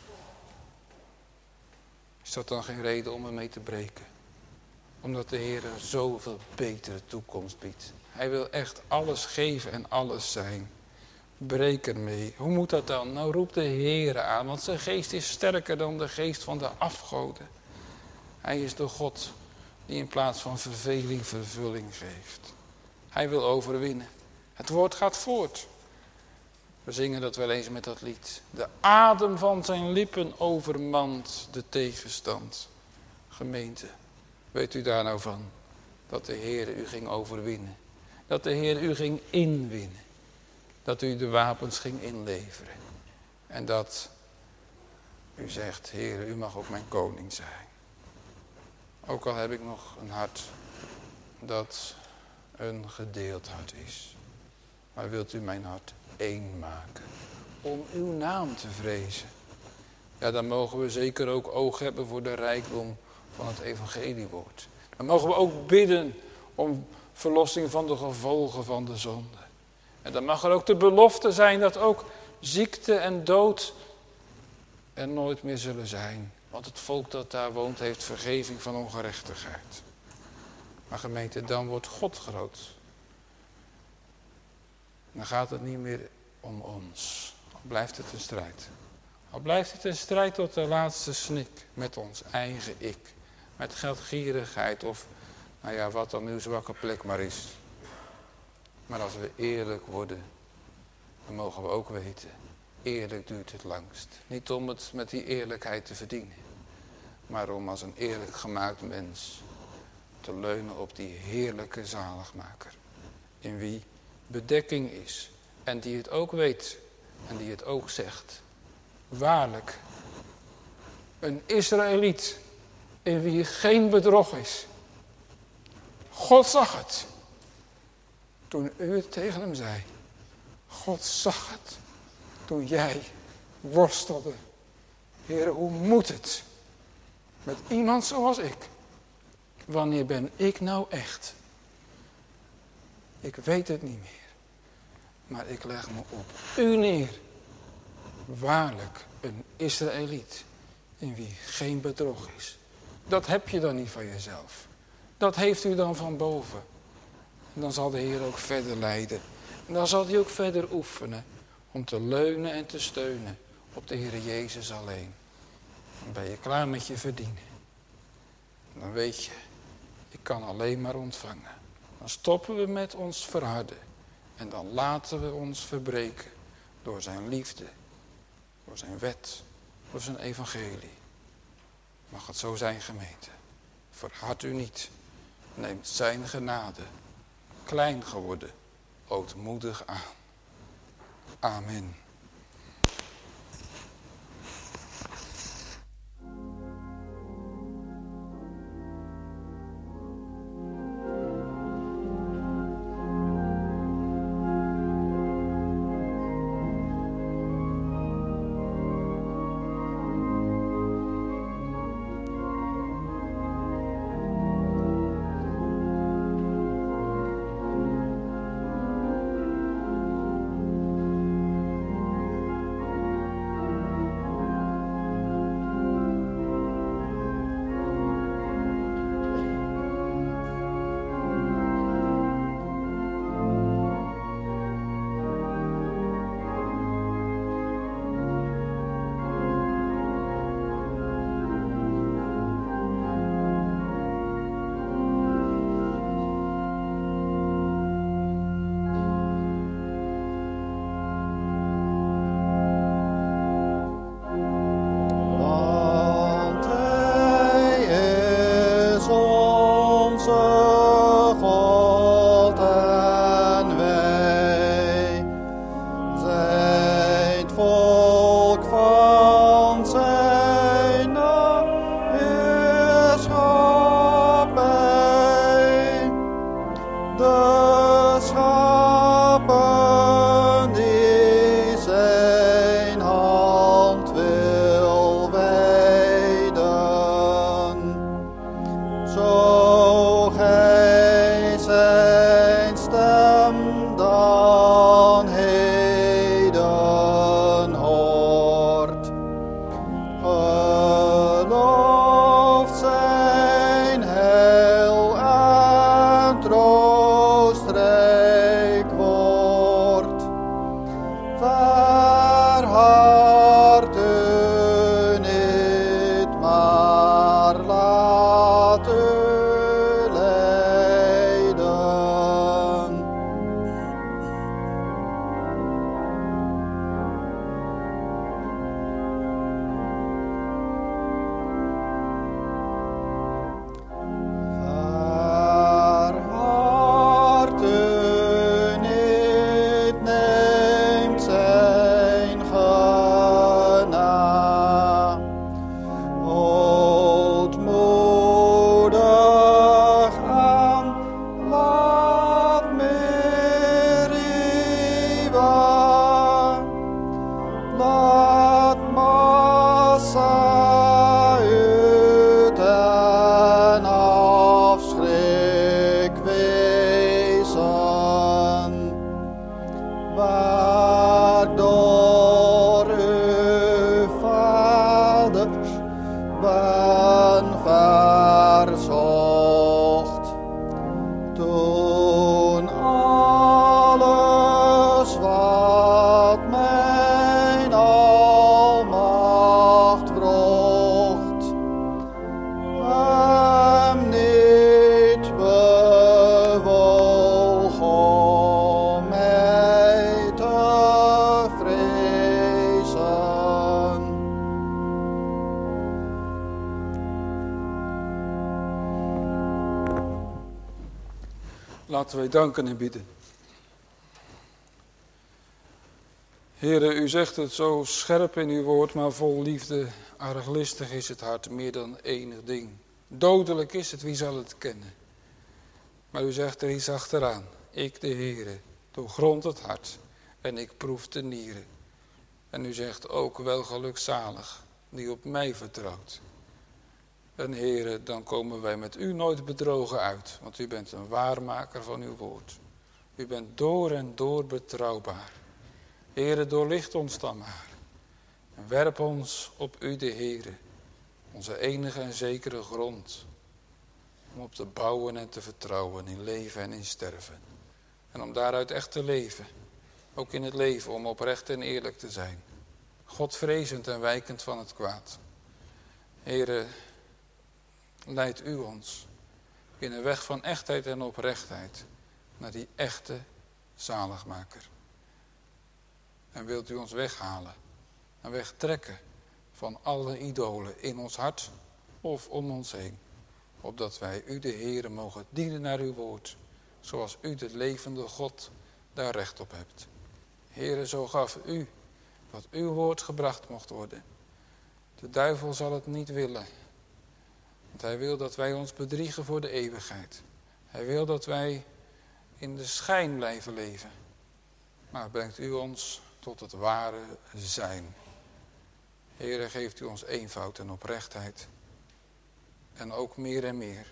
Speaker 2: Is dat dan geen reden om ermee te breken? Omdat de Heer een zoveel betere toekomst biedt. Hij wil echt alles geven en alles zijn. Breek ermee. Hoe moet dat dan? Nou roep de Heer aan, want zijn geest is sterker dan de geest van de afgoden. Hij is de God die in plaats van verveling vervulling geeft. Hij wil overwinnen. Het woord gaat voort. We zingen dat wel eens met dat lied. De adem van zijn lippen overmand de tegenstand. Gemeente, weet u daar nou van? Dat de Heer u ging overwinnen. Dat de Heer u ging inwinnen. Dat u de wapens ging inleveren. En dat u zegt, Heer, u mag ook mijn koning zijn. Ook al heb ik nog een hart dat een gedeeld hart is. Maar wilt u mijn hart één maken. Om uw naam te vrezen. Ja, dan mogen we zeker ook oog hebben voor de rijkdom van het evangeliewoord. Dan mogen we ook bidden om verlossing van de gevolgen van de zonde. En dan mag er ook de belofte zijn dat ook ziekte en dood er nooit meer zullen zijn. Want het volk dat daar woont heeft vergeving van ongerechtigheid. Maar gemeente, dan wordt God groot. Dan gaat het niet meer om ons. Al blijft het een strijd. Al blijft het een strijd tot de laatste snik met ons eigen ik. Met geldgierigheid of, nou ja, wat dan uw zwakke plek maar is. Maar als we eerlijk worden, dan mogen we ook weten, eerlijk duurt het langst. Niet om het met die eerlijkheid te verdienen, maar om als een eerlijk gemaakt mens te leunen op die heerlijke zaligmaker. In wie bedekking is en die het ook weet en die het ook zegt. Waarlijk, een Israëliet in wie geen bedrog is. God zag het. Toen u het tegen hem zei. God zag het. Toen jij worstelde. Heer, hoe moet het? Met iemand zoals ik. Wanneer ben ik nou echt? Ik weet het niet meer. Maar ik leg me op u neer. Waarlijk een Israëliet. In wie geen bedrog is. Dat heb je dan niet van jezelf. Dat heeft u dan van boven. En dan zal de Heer ook verder leiden. En dan zal hij ook verder oefenen. Om te leunen en te steunen op de Heer Jezus alleen. Dan ben je klaar met je verdienen. En dan weet je, ik kan alleen maar ontvangen. Dan stoppen we met ons verharden. En dan laten we ons verbreken. Door zijn liefde. Door zijn wet. Door zijn evangelie. Mag het zo zijn, gemeente. Verhard u niet. Neemt zijn genade, klein geworden, ootmoedig aan. Amen. Laten wij danken en bidden. Heere, u zegt het zo scherp in uw woord, maar vol liefde. Arglistig is het hart, meer dan enig ding. Dodelijk is het, wie zal het kennen? Maar u zegt er iets achteraan. Ik, de Heere, doorgrond het hart en ik proef de nieren. En u zegt ook wel gelukzalig, die op mij vertrouwt. En Heere, dan komen wij met u nooit bedrogen uit, want u bent een waarmaker van uw woord. U bent door en door betrouwbaar. Heere, doorlicht ons dan maar. En werp ons op u, de Heere, onze enige en zekere grond. Om op te bouwen en te vertrouwen in leven en in sterven. En om daaruit echt te leven. Ook in het leven, om oprecht en eerlijk te zijn. Godvrezend en wijkend van het kwaad. Heere, leid u ons in een weg van echtheid en oprechtheid naar die echte zaligmaker. En wilt u ons weghalen en wegtrekken van alle idolen in ons hart of om ons heen. Opdat wij u, de Heere, mogen dienen naar uw woord. Zoals u, de levende God, daar recht op hebt. Heere, zo gaf u dat uw woord gebracht mocht worden. De duivel zal het niet willen. Want hij wil dat wij ons bedriegen voor de eeuwigheid. Hij wil dat wij in de schijn blijven leven. Maar brengt u ons tot het ware zijn. Heere, geeft u ons eenvoud en oprechtheid. En ook meer en meer.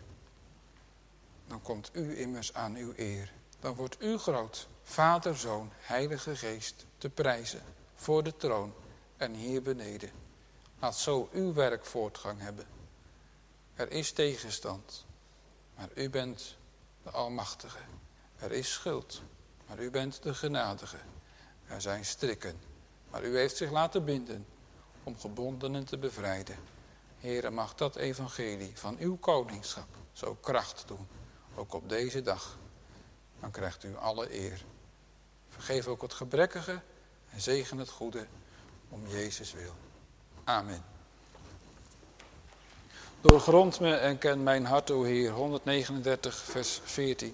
Speaker 2: Dan komt u immers aan uw eer. Dan wordt u groot, Vader, Zoon, Heilige Geest, te prijzen voor de troon en hier beneden. Laat zo uw werk voortgang hebben. Er is tegenstand, maar u bent de Almachtige. Er is schuld, maar u bent de Genadige. Er zijn strikken, maar u heeft zich laten binden om gebondenen te bevrijden. Heere, mag dat evangelie van uw koningschap zo kracht doen, ook op deze dag. Dan krijgt u alle eer. Vergeef ook het gebrekkige en zegen het goede om Jezus wil. Amen. Doorgrond me en ken mijn hart, o Heer, honderdnegenendertig vers veertien.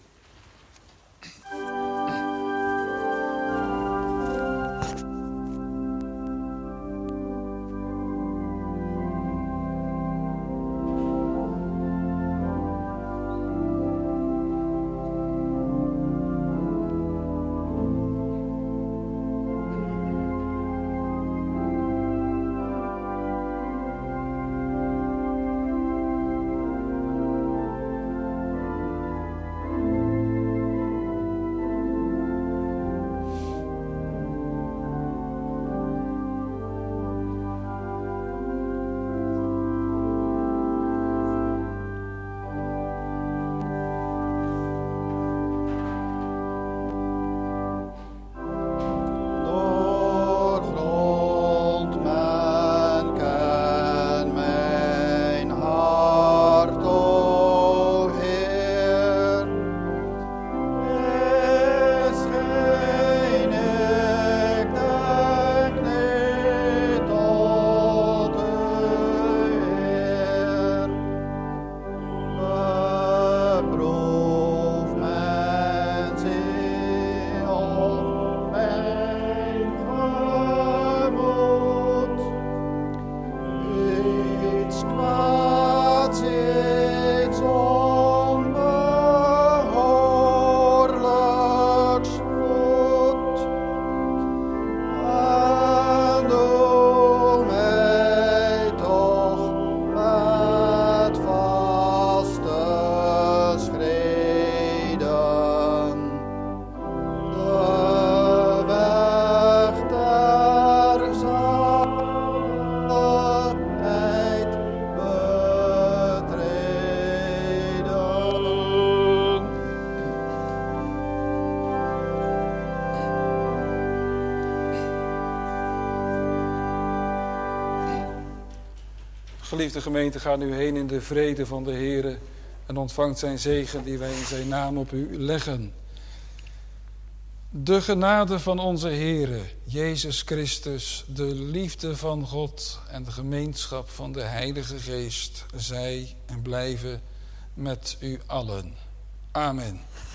Speaker 2: Geliefde gemeente, ga nu heen in de vrede van de Heere en ontvangt zijn zegen die wij in zijn naam op u leggen. De genade van onze Heere, Jezus Christus, de liefde van God en de gemeenschap van de Heilige Geest, zij en blijven met u allen. Amen.